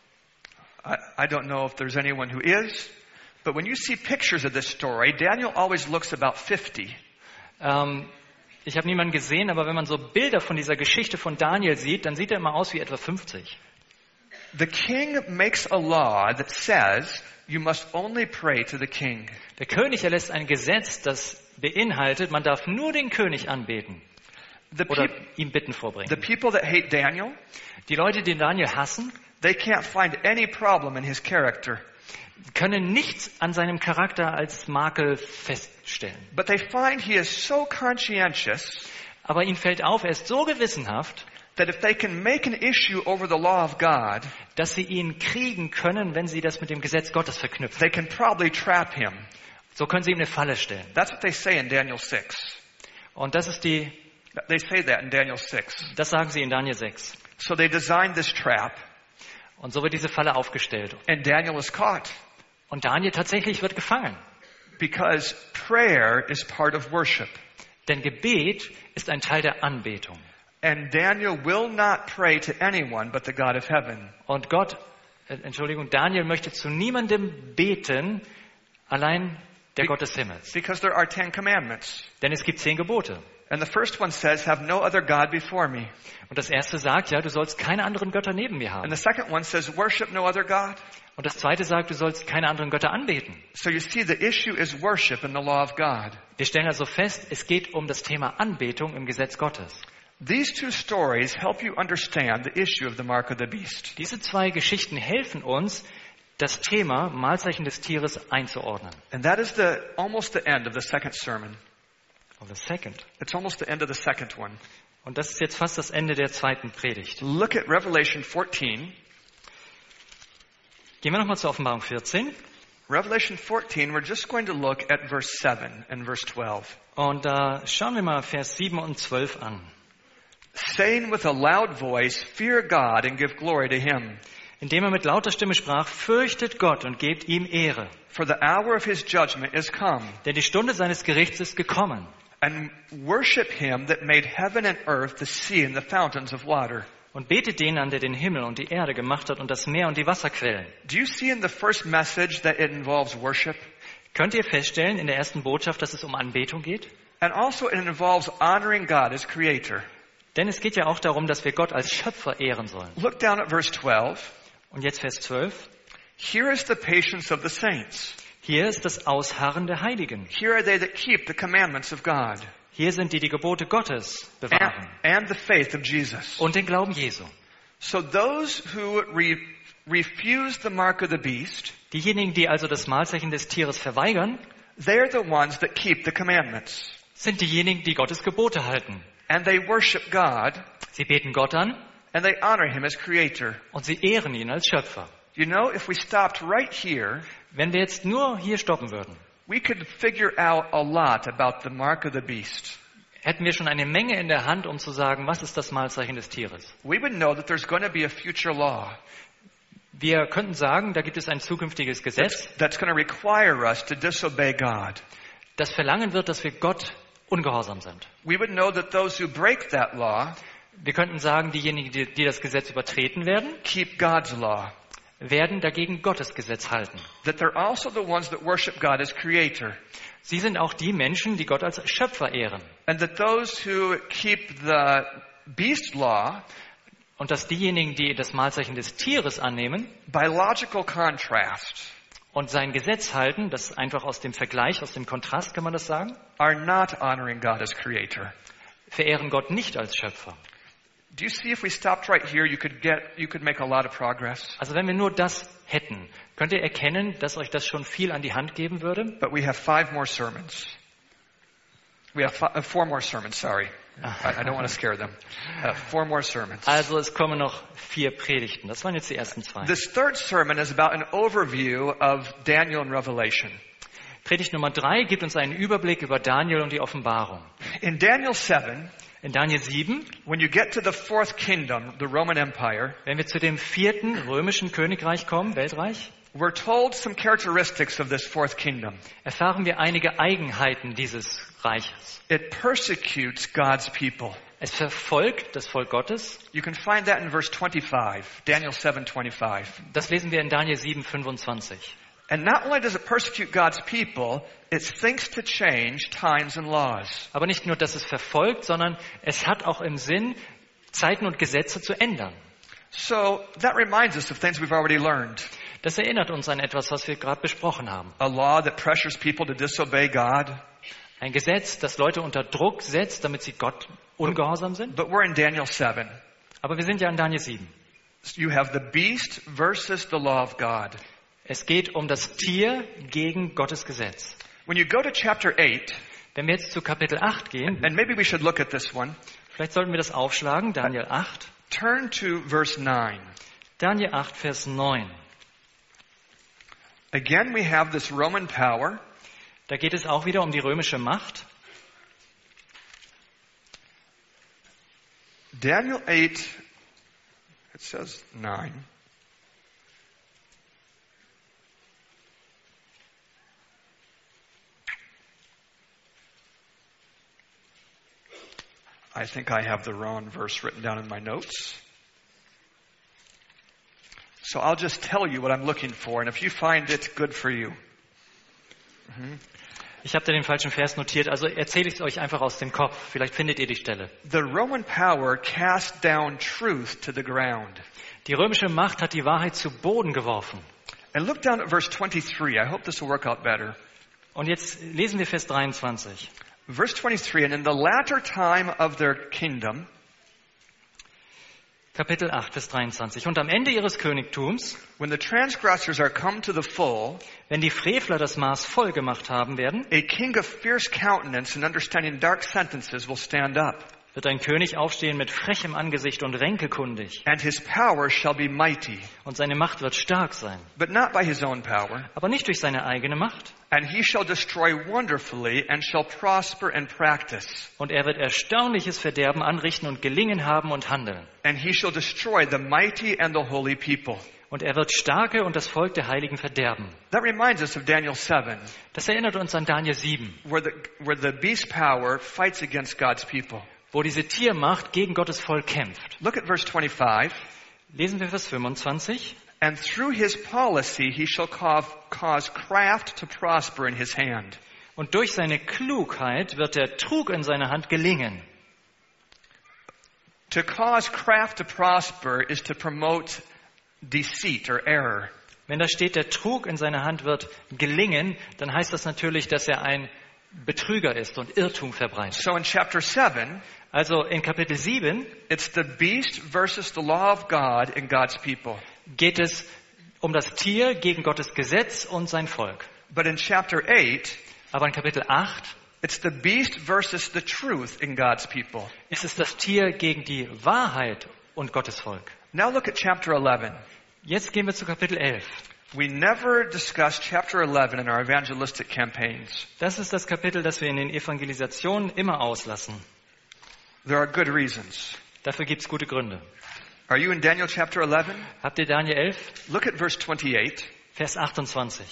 Speaker 1: I don't know if there's anyone who is. But when you see pictures of this story, Daniel always looks about 50.
Speaker 2: Ich habe niemanden gesehen, aber wenn man so Bilder von dieser Geschichte von Daniel sieht, dann sieht er immer aus wie etwa 50.
Speaker 1: The king makes a law that says you must only pray to the king.
Speaker 2: Der König erlässt ein Gesetz, das beinhaltet, man darf nur den König anbeten oder ihm Bitten
Speaker 1: The
Speaker 2: vorbringen.
Speaker 1: people that hate Daniel,
Speaker 2: Die Leute, die Daniel hassen,
Speaker 1: they can't find any problem in his character.
Speaker 2: können nichts an seinem Charakter als Makel feststellen.
Speaker 1: But they find he is so conscientious
Speaker 2: Aber ihnen fällt auf, er ist so gewissenhaft,
Speaker 1: that if they can make an issue over the law of God,
Speaker 2: dass sie ihn kriegen können, wenn sie das mit dem Gesetz Gottes verknüpfen.
Speaker 1: they can probably trap him.
Speaker 2: So können sie ihm eine Falle stellen.
Speaker 1: That's what they say in Daniel 6.
Speaker 2: Und das
Speaker 1: They say that in Daniel 6.
Speaker 2: das sagen sie in Daniel 6.
Speaker 1: So they designed this trap,
Speaker 2: Und so wird diese Falle aufgestellt.
Speaker 1: and Daniel is caught
Speaker 2: Und Daniel tatsächlich wird gefangen.
Speaker 1: because prayer is part of worship.
Speaker 2: Denn Gebet ist ein Teil der Anbetung.
Speaker 1: And Daniel will not pray to anyone but the God of heaven.
Speaker 2: Und Daniel möchte zu niemandem beten, allein der Gott des Himmels.
Speaker 1: Because there are 10 commandments.
Speaker 2: Denn es gibt 10 Gebote.
Speaker 1: And the first one says, have no other God before me.
Speaker 2: Und das erste sagt, ja, du sollst keine anderen Götter neben mir
Speaker 1: And
Speaker 2: haben.
Speaker 1: the second one says, worship no other God.
Speaker 2: Und das zweite sagt, du sollst keine anderen Götter anbeten.
Speaker 1: So you see, the issue is worship in the law of God.
Speaker 2: Wir stellen also fest, es geht um das Thema Anbetung im Gesetz Gottes.
Speaker 1: These two stories help you understand the issue of the mark of the beast.
Speaker 2: Diese zwei Geschichten helfen uns, das Thema Mahlzeichen des Tieres einzuordnen.
Speaker 1: And that is almost the end of the second sermon. It's almost the end of the second one.
Speaker 2: Und das ist jetzt fast das Ende der zweiten Predigt.
Speaker 1: Look at Revelation 14.
Speaker 2: Gehen wir nochmal zur Offenbarung 14.
Speaker 1: Revelation 14, we're just going to look at verse 7 and verse 12.
Speaker 2: Und da schauen wir mal Vers 7 und 12 an.
Speaker 1: Saying with a loud voice, fear God and give glory to him.
Speaker 2: Indem er mit lauter Stimme sprach, fürchtet Gott und gebt ihm Ehre.
Speaker 1: For the hour of his judgment is come.
Speaker 2: Denn die Stunde seines Gerichts ist gekommen.
Speaker 1: And worship him that made heaven and earth, the sea and the fountains of water.
Speaker 2: Und betet den an, der den Himmel und die Erde gemacht hat und das Meer und die Wasserquellen.
Speaker 1: Do you see in the first message that it involves worship?
Speaker 2: Könnt ihr feststellen in der ersten Botschaft, dass es um Anbetung geht?
Speaker 1: And also it involves honoring God as creator.
Speaker 2: Denn es geht ja auch darum, dass wir Gott als Schöpfer ehren sollen.
Speaker 1: Look down at verse 12.
Speaker 2: Und jetzt Vers 12.
Speaker 1: Here is the patience of the saints.
Speaker 2: Hier ist das Ausharren der Heiligen.
Speaker 1: Here are they that keep the commandments of God.
Speaker 2: Hier sind die Gebote Gottes bewahren.
Speaker 1: And the faith of Jesus.
Speaker 2: Und den Glauben Jesu.
Speaker 1: So those who refuse the mark of the beast,
Speaker 2: Diejenigen, die also das Mahlzeichen des Tieres verweigern,
Speaker 1: they're the ones that keep the commandments.
Speaker 2: sind diejenigen, die Gottes Gebote halten.
Speaker 1: And they worship God,
Speaker 2: Sie beten Gott an
Speaker 1: and they honor him as creator.
Speaker 2: und sie ehren ihn als Schöpfer.
Speaker 1: You know, if we stopped right here,
Speaker 2: Wenn wir jetzt nur hier stoppen würden,
Speaker 1: we could figure out a lot about the mark of the beast.
Speaker 2: hätten wir schon eine Menge in der Hand, um zu sagen, was ist das Mahlzeichen des Tieres.
Speaker 1: We would know that there's going to be a future law
Speaker 2: Wir könnten sagen, da gibt es ein zukünftiges Gesetz,
Speaker 1: that's going to require us to disobey God.
Speaker 2: das verlangen wird, dass wir Gott ungehorsam sind.
Speaker 1: We would know that those who break that law
Speaker 2: Wir könnten sagen, diejenigen, die das Gesetz übertreten werden,
Speaker 1: keep God's law.
Speaker 2: werden dagegen Gottes Gesetz halten.
Speaker 1: That they're also the ones that worship God as creator.
Speaker 2: Sie sind auch die Menschen, die Gott als Schöpfer ehren.
Speaker 1: And that those who keep the beast law,
Speaker 2: Und dass diejenigen, die das Mahlzeichen des Tieres annehmen
Speaker 1: by logical contrast,
Speaker 2: und sein Gesetz halten, das einfach aus dem Vergleich, aus dem Kontrast kann man das sagen,
Speaker 1: are not honoring God as creator.
Speaker 2: verehren Gott nicht als Schöpfer.
Speaker 1: Do you see if we stopped right here, you could make a lot of progress?
Speaker 2: Also wenn wir nur das hätten, könnt ihr erkennen, dass euch das schon viel an die Hand geben würde?
Speaker 1: But we have 5 more sermons. We have 4 more sermons, sorry. I don't want to scare them. 4 more sermons.
Speaker 2: Also es kommen noch 4 Predigten. Das waren jetzt die ersten 2.
Speaker 1: This third sermon is about an overview of Daniel and Revelation.
Speaker 2: Predigt Nummer 3 gibt uns einen Überblick über Daniel und die Offenbarung.
Speaker 1: In Daniel 7,
Speaker 2: In Daniel 7,
Speaker 1: when you get to the 4th kingdom, the Roman Empire,
Speaker 2: wenn wir zu dem 4. römischen Königreich kommen, Weltreich,
Speaker 1: we're told some characteristics of this 4th kingdom.
Speaker 2: erfahren wir einige Eigenheiten dieses Reiches.
Speaker 1: It persecutes God's people.
Speaker 2: Es verfolgt das Volk Gottes.
Speaker 1: You can find that in verse 25, Daniel 7:25.
Speaker 2: Das lesen wir in Daniel 7, 25.
Speaker 1: And not only does it persecute God's people, it thinks to change times and laws.
Speaker 2: Aber nicht nur, dass es verfolgt, sondern es hat auch im Sinn, Zeiten und Gesetze zu ändern.
Speaker 1: So that reminds us of things we've already learned.
Speaker 2: Das erinnert uns an etwas, was wir gerade besprochen haben.
Speaker 1: A law that pressures people to disobey God.
Speaker 2: Ein Gesetz, das Leute unter Druck setzt, damit sie Gott ungehorsam sind.
Speaker 1: But we're in Daniel 7.
Speaker 2: Aber wir sind ja in Daniel 7.
Speaker 1: You have the beast versus the law of God.
Speaker 2: Es geht um das Tier gegen Gottes Gesetz.
Speaker 1: When you go to chapter 8,
Speaker 2: Wenn wir jetzt zu Kapitel 8 gehen,
Speaker 1: and maybe we should look at this one,
Speaker 2: vielleicht sollten wir das aufschlagen, Daniel 8.
Speaker 1: turn to verse 9.
Speaker 2: Daniel 8, Vers 9.
Speaker 1: Again, we have this Roman power.
Speaker 2: Da geht es auch wieder um die römische Macht.
Speaker 1: Daniel 8, it says 9. I think I have the wrong verse written down in my notes. So I'll just tell you what I'm looking for, and if you find it, good for you.
Speaker 2: Ich habe da den falschen Vers notiert, also erzähle ich es euch einfach aus dem Kopf. Vielleicht findet ihr die Stelle.
Speaker 1: The Roman power cast down truth to the ground.
Speaker 2: Die römische Macht hat die Wahrheit zu Boden geworfen.
Speaker 1: And look down at verse 23. I hope this will work out better.
Speaker 2: Und jetzt lesen wir Vers 23.
Speaker 1: Verse 23, and in the latter time of their kingdom,
Speaker 2: Kapitel 8, Vers 23. Und am Ende ihres Königtums,
Speaker 1: when the transgressors are come to the full,
Speaker 2: wenn die Frevler das Maß voll gemacht haben werden,
Speaker 1: a king of fierce countenance and understanding dark sentences will stand up,
Speaker 2: wird ein König aufstehen mit frechem Angesicht und ränkekundig.
Speaker 1: and his power shall be mighty,
Speaker 2: Und seine Macht wird stark sein.
Speaker 1: but not by his own power.
Speaker 2: Aber nicht durch seine eigene Macht.
Speaker 1: And he shall destroy wonderfully and shall prosper and practice.
Speaker 2: Und er wird erstaunliches Verderben anrichten und Gelingen haben und handeln.
Speaker 1: And he shall destroy the mighty and the holy people.
Speaker 2: Und er wird Starke und das Volk der Heiligen verderben.
Speaker 1: That reminds us of Daniel 7,
Speaker 2: Das erinnert uns an Daniel 7,
Speaker 1: where the beast power fights against God's people.
Speaker 2: wo diese Tiermacht gegen Gottes Volk kämpft.
Speaker 1: Look at verse 25.
Speaker 2: Lesen wir Vers 25.
Speaker 1: And through his policy he shall cause craft to prosper in his hand.
Speaker 2: Und durch seine Klugheit wird der Trug in seiner Hand gelingen.
Speaker 1: To cause craft to prosper is to promote deceit or error.
Speaker 2: Wenn da steht, der Trug in seiner Hand wird gelingen, dann heißt das natürlich, dass er ein Betrüger ist und Irrtum verbreitet.
Speaker 1: So in chapter 7,
Speaker 2: Also in Kapitel 7
Speaker 1: it's the beast versus the law of God in God's people.
Speaker 2: geht es um das Tier gegen Gottes Gesetz und sein Volk.
Speaker 1: But in chapter 8,
Speaker 2: Aber in Kapitel 8
Speaker 1: it's the beast versus the truth in God's people.
Speaker 2: ist es das Tier gegen die Wahrheit und Gottes Volk.
Speaker 1: Now look at chapter 11.
Speaker 2: Jetzt gehen wir zu Kapitel 11.
Speaker 1: We never discuss chapter 11 in our evangelistic campaigns.
Speaker 2: Das ist das Kapitel, das wir in den Evangelisationen immer auslassen.
Speaker 1: There are good reasons.
Speaker 2: Dafür gibt es gute Gründe.
Speaker 1: Are you in Daniel chapter 11?
Speaker 2: Habt ihr Daniel 11,
Speaker 1: Look at verse 28.
Speaker 2: Vers 28.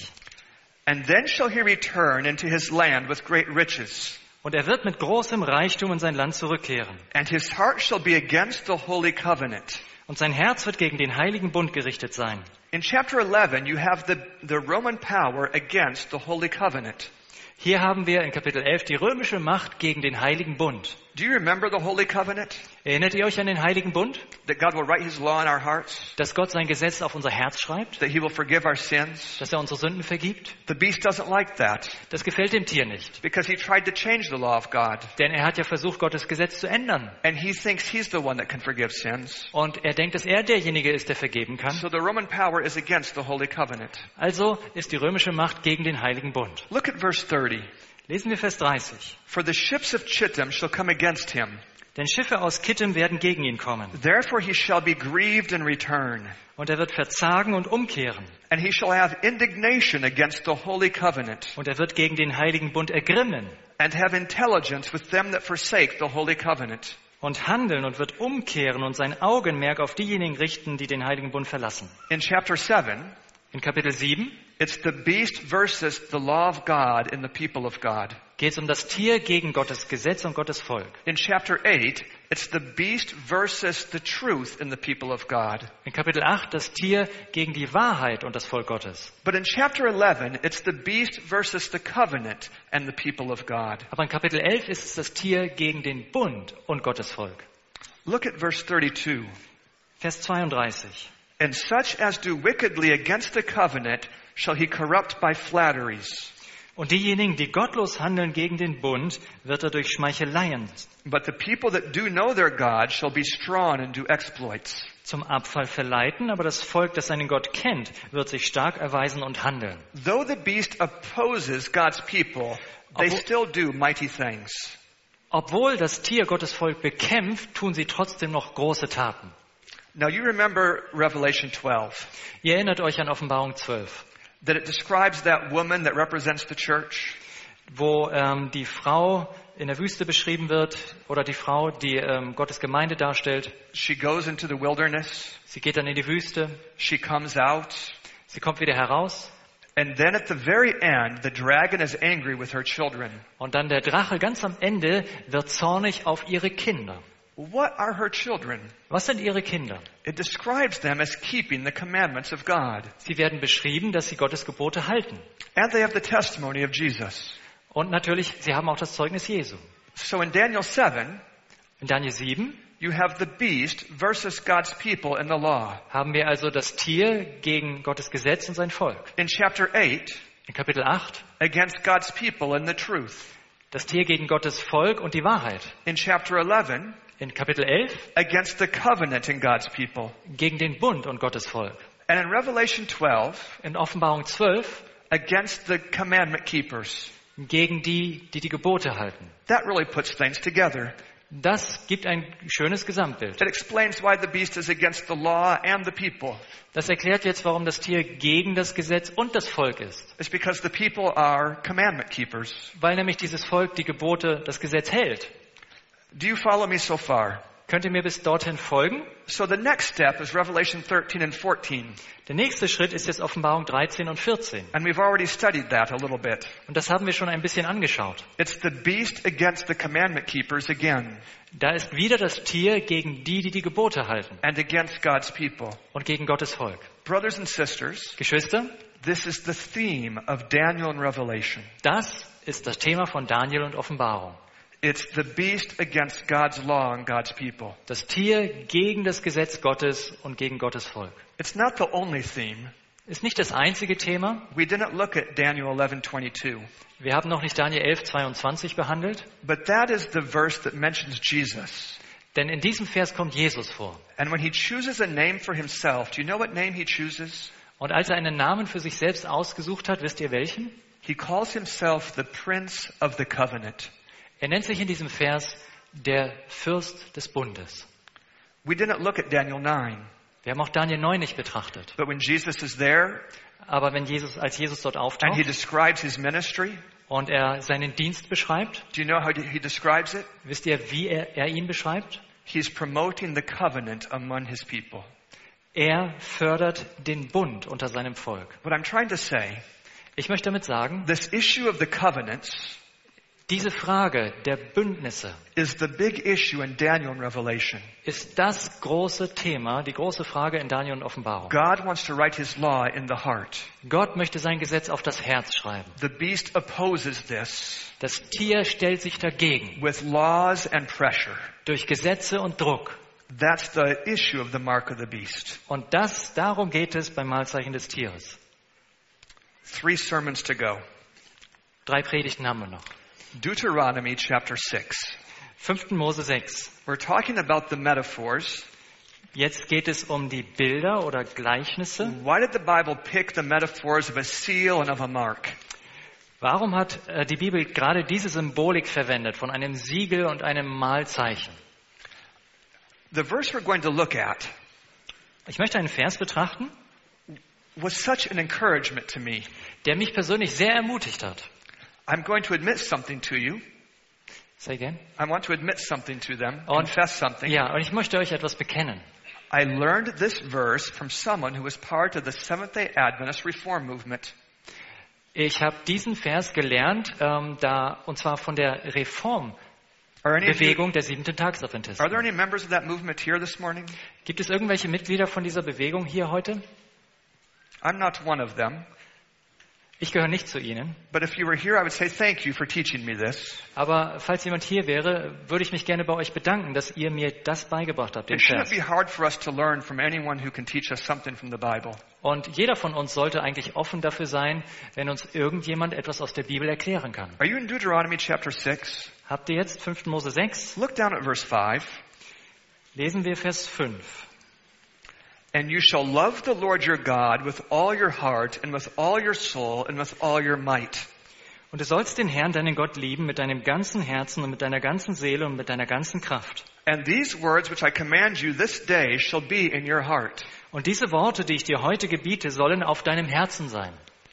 Speaker 1: And then shall he return into his land with great riches,
Speaker 2: Und er wird mit großem Reichtum in sein Land zurückkehren.
Speaker 1: and his heart shall be against the holy covenant.
Speaker 2: Und sein Herz wird gegen den heiligen Bund gerichtet sein.
Speaker 1: In chapter 11, you have the Roman power against the holy covenant.
Speaker 2: Hier haben wir in Kapitel 11 die römische Macht gegen den heiligen Bund.
Speaker 1: Do you remember the holy covenant?
Speaker 2: Erinnert ihr euch an den heiligen Bund?
Speaker 1: That God will write his law in our hearts?
Speaker 2: Dass Gott sein Gesetz auf unser Herz schreibt?
Speaker 1: That he will forgive our sins?
Speaker 2: Dass er unsere Sünden vergibt?
Speaker 1: The beast doesn't like that
Speaker 2: Das gefällt dem Tier nicht.
Speaker 1: because he tried to change the law of God.
Speaker 2: Denn er hat ja versucht, Gottes Gesetz zu ändern.
Speaker 1: And he thinks he's the one that can forgive sins.
Speaker 2: Und er denkt, dass er derjenige ist, der vergeben kann.
Speaker 1: So the Roman power is against the holy covenant.
Speaker 2: Also ist die römische Macht gegen den heiligen Bund.
Speaker 1: Look at verse 30.
Speaker 2: Lesen wir Vers 30.
Speaker 1: For the ships of Chittim shall come against him.
Speaker 2: Denn Schiffe aus Kittim werden gegen ihn kommen.
Speaker 1: Therefore he shall be grieved and return.
Speaker 2: Und er wird verzagen und umkehren.
Speaker 1: And he shall have indignation against the holy covenant.
Speaker 2: Und er wird gegen den heiligen Bund ergrimmen.
Speaker 1: And have intelligence with them that forsake the holy covenant.
Speaker 2: Und handeln und wird umkehren und sein Augenmerk auf diejenigen richten, die den heiligen Bund verlassen.
Speaker 1: In chapter 7,
Speaker 2: In Kapitel 7
Speaker 1: it's the beast versus the law of God in the people of God.
Speaker 2: geht es um das Tier gegen Gottes Gesetz und Gottes Volk.
Speaker 1: In chapter 8, it's the beast versus the truth in the people of God.
Speaker 2: In Kapitel 8 das Tier gegen die Wahrheit und das Volk Gottes.
Speaker 1: But in chapter 11, it's the beast versus the covenant and the people of God.
Speaker 2: Aber in Kapitel 11 ist es das Tier gegen den Bund und Gottes Volk.
Speaker 1: Look at verse 32.
Speaker 2: Vers 32.
Speaker 1: And such as do wickedly against the covenant shall he corrupt by flatteries.
Speaker 2: Und diejenigen, die gottlos handeln gegen den Bund, wird er durch Schmeicheleien
Speaker 1: But the people that do know their God shall be strong and do exploits.
Speaker 2: zum Abfall verleiten, aber das Volk, das seinen Gott kennt, wird sich stark erweisen und handeln.
Speaker 1: Though the beast opposes God's people, they
Speaker 2: Obwohl-
Speaker 1: still do mighty things.
Speaker 2: Obwohl das Tier Gottes Volk bekämpft, tun sie trotzdem noch große Taten.
Speaker 1: Now you remember Revelation 12,
Speaker 2: Ihr erinnert euch an Offenbarung 12,
Speaker 1: that it describes that woman that represents the church.
Speaker 2: wo die Frau in der Wüste beschrieben wird, oder die Frau, die Gottes Gemeinde darstellt.
Speaker 1: She goes into the wilderness.
Speaker 2: Sie geht dann in die Wüste,
Speaker 1: She comes out.
Speaker 2: sie kommt wieder heraus,
Speaker 1: And then at the very end, the dragon is angry with her children.
Speaker 2: und dann der Drache ganz am Ende wird zornig auf ihre Kinder.
Speaker 1: What are her children?
Speaker 2: Was sind ihre Kinder?
Speaker 1: It describes them as keeping the commandments of God.
Speaker 2: Sie werden beschrieben, dass sie Gottes Gebote halten.
Speaker 1: And they have the testimony of Jesus.
Speaker 2: Und natürlich, sie haben auch das Zeugnis Jesu.
Speaker 1: So in Daniel 7,
Speaker 2: In Daniel 7
Speaker 1: you have the beast versus God's people in the law.
Speaker 2: haben wir also das Tier gegen Gottes Gesetz und sein Volk.
Speaker 1: In chapter 8,
Speaker 2: In Kapitel 8
Speaker 1: against God's people and the truth.
Speaker 2: das Tier gegen Gottes Volk und die Wahrheit.
Speaker 1: In chapter 11,
Speaker 2: In Kapitel 11
Speaker 1: against the covenant in God's people.
Speaker 2: gegen den Bund und Gottes Volk.
Speaker 1: And in Revelation 12,
Speaker 2: In Offenbarung 12
Speaker 1: against the commandment keepers.
Speaker 2: gegen die, die die Gebote halten.
Speaker 1: That really puts things together.
Speaker 2: Das gibt ein schönes Gesamtbild.
Speaker 1: It explains why the beast is against the law and the people.
Speaker 2: Das erklärt jetzt, warum das Tier gegen das Gesetz und das Volk ist.
Speaker 1: It's because the people are commandment keepers.
Speaker 2: Weil nämlich dieses Volk die Gebote, das Gesetz hält.
Speaker 1: Do you follow me so far?
Speaker 2: Könnt ihr mir bis dorthin folgen?
Speaker 1: So the next step is Revelation 13 and 14.
Speaker 2: Der nächste Schritt ist jetzt Offenbarung 13 und 14.
Speaker 1: And we've already studied that a little bit.
Speaker 2: Und das haben wir schon ein bisschen angeschaut.
Speaker 1: It's the beast against the commandment keepers again,
Speaker 2: Da ist wieder das Tier gegen die, die die Gebote halten
Speaker 1: and against God's people.
Speaker 2: und gegen Gottes Volk.
Speaker 1: Brothers and sisters,
Speaker 2: Geschwister,
Speaker 1: this is the theme of Daniel and Revelation.
Speaker 2: das ist das Thema von Daniel und Offenbarung.
Speaker 1: It's the beast against God's law and God's people.
Speaker 2: Das Tier gegen das Gesetz Gottes und gegen Gottes Volk.
Speaker 1: It's not the only theme.
Speaker 2: Ist nicht das einzige Thema.
Speaker 1: We didn't look at Daniel 11:22,
Speaker 2: Wir haben noch nicht Daniel 11:22 behandelt,
Speaker 1: but that is the verse that mentions Jesus.
Speaker 2: denn in diesem Vers kommt Jesus vor.
Speaker 1: And when he chooses a name for himself, do you know what name he chooses?
Speaker 2: Und als er einen Namen für sich selbst ausgesucht hat, wisst ihr welchen?
Speaker 1: He calls himself the Prince of the Covenant.
Speaker 2: Er nennt sich in diesem Vers der Fürst des Bundes.
Speaker 1: We didn't look at Daniel 9,
Speaker 2: Wir haben auch Daniel 9 nicht betrachtet.
Speaker 1: but when Jesus is there,
Speaker 2: Aber als Jesus dort
Speaker 1: and he
Speaker 2: auftaucht
Speaker 1: describes his ministry,
Speaker 2: und er seinen Dienst beschreibt,
Speaker 1: do you know how he describes it?
Speaker 2: wisst ihr, wie er ihn beschreibt?
Speaker 1: He's promoting the covenant among his people.
Speaker 2: Er fördert den Bund unter seinem Volk.
Speaker 1: What I'm trying to say,
Speaker 2: Ich möchte damit sagen,
Speaker 1: this issue of the covenants
Speaker 2: diese Frage der Bündnisse
Speaker 1: is the big issue in Daniel and Revelation.
Speaker 2: ist das große Thema, die große Frage in Daniel und Offenbarung.
Speaker 1: God wants to write his law in the heart.
Speaker 2: Gott möchte sein Gesetz auf das Herz schreiben.
Speaker 1: The beast opposes this
Speaker 2: Das Tier stellt sich dagegen
Speaker 1: with laws and pressure.
Speaker 2: durch Gesetze und Druck.
Speaker 1: That's the issue of the mark of the beast.
Speaker 2: Und darum geht es beim Mahlzeichen des Tieres.
Speaker 1: 3 sermons to go.
Speaker 2: 3 Predigten haben wir noch.
Speaker 1: Deuteronomy chapter 6.
Speaker 2: 5. Mose 6.
Speaker 1: We're talking about the metaphors.
Speaker 2: Jetzt geht es um die Bilder oder Gleichnisse.
Speaker 1: Why did the Bible pick the metaphors of a seal and of a mark?
Speaker 2: Warum hat die Bibel gerade diese Symbolik verwendet von einem Siegel und einem Mahlzeichen?
Speaker 1: The verse we're going to look at
Speaker 2: Ich möchte einen Vers betrachten,
Speaker 1: was such an encouragement to me.
Speaker 2: der mich persönlich sehr ermutigt hat.
Speaker 1: I'm going to admit something to you.
Speaker 2: Say again.
Speaker 1: I want to admit something to them,
Speaker 2: Und-
Speaker 1: confess something.
Speaker 2: Ja, und ich möchte euch etwas bekennen.
Speaker 1: I learned this verse from someone who was part of the Seventh-day Adventist Reform movement.
Speaker 2: Ich habe diesen Vers gelernt, und zwar von der Reformbewegung
Speaker 1: Are any of you,
Speaker 2: der
Speaker 1: are
Speaker 2: 7.
Speaker 1: there
Speaker 2: Tagsadventisten.
Speaker 1: any members of that movement here this morning?
Speaker 2: Gibt es irgendwelche Mitglieder von dieser Bewegung hier heute?
Speaker 1: I'm not one of them.
Speaker 2: Ich gehöre nicht zu ihnen.
Speaker 1: But if you were here, I would say thank you for teaching me this.
Speaker 2: Aber falls jemand hier wäre, würde ich mich gerne bei euch bedanken, dass ihr mir das beigebracht habt, den
Speaker 1: It shouldn't
Speaker 2: Vers.
Speaker 1: be hard for us to learn from anyone who can teach us something from the Bible.
Speaker 2: Und jeder von uns sollte eigentlich offen dafür sein, wenn uns irgendjemand etwas aus der Bibel erklären kann.
Speaker 1: Are you in Deuteronomy chapter 6?
Speaker 2: Habt ihr jetzt 5. Mose 6?
Speaker 1: Look down at verse 5.
Speaker 2: Lesen wir Vers 5.
Speaker 1: And you shall love the Lord your God with all your heart and with all your soul and with all your might.
Speaker 2: Und du sollst den Herrn, deinen Gott, lieben mit deinem ganzen Herzen und mit deiner ganzen Seele und mit deiner ganzen Kraft.
Speaker 1: And these words which I command you this day shall be in your heart.
Speaker 2: Und diese Worte, die ich dir heute gebiete, sollen auf deinem Herzen sein.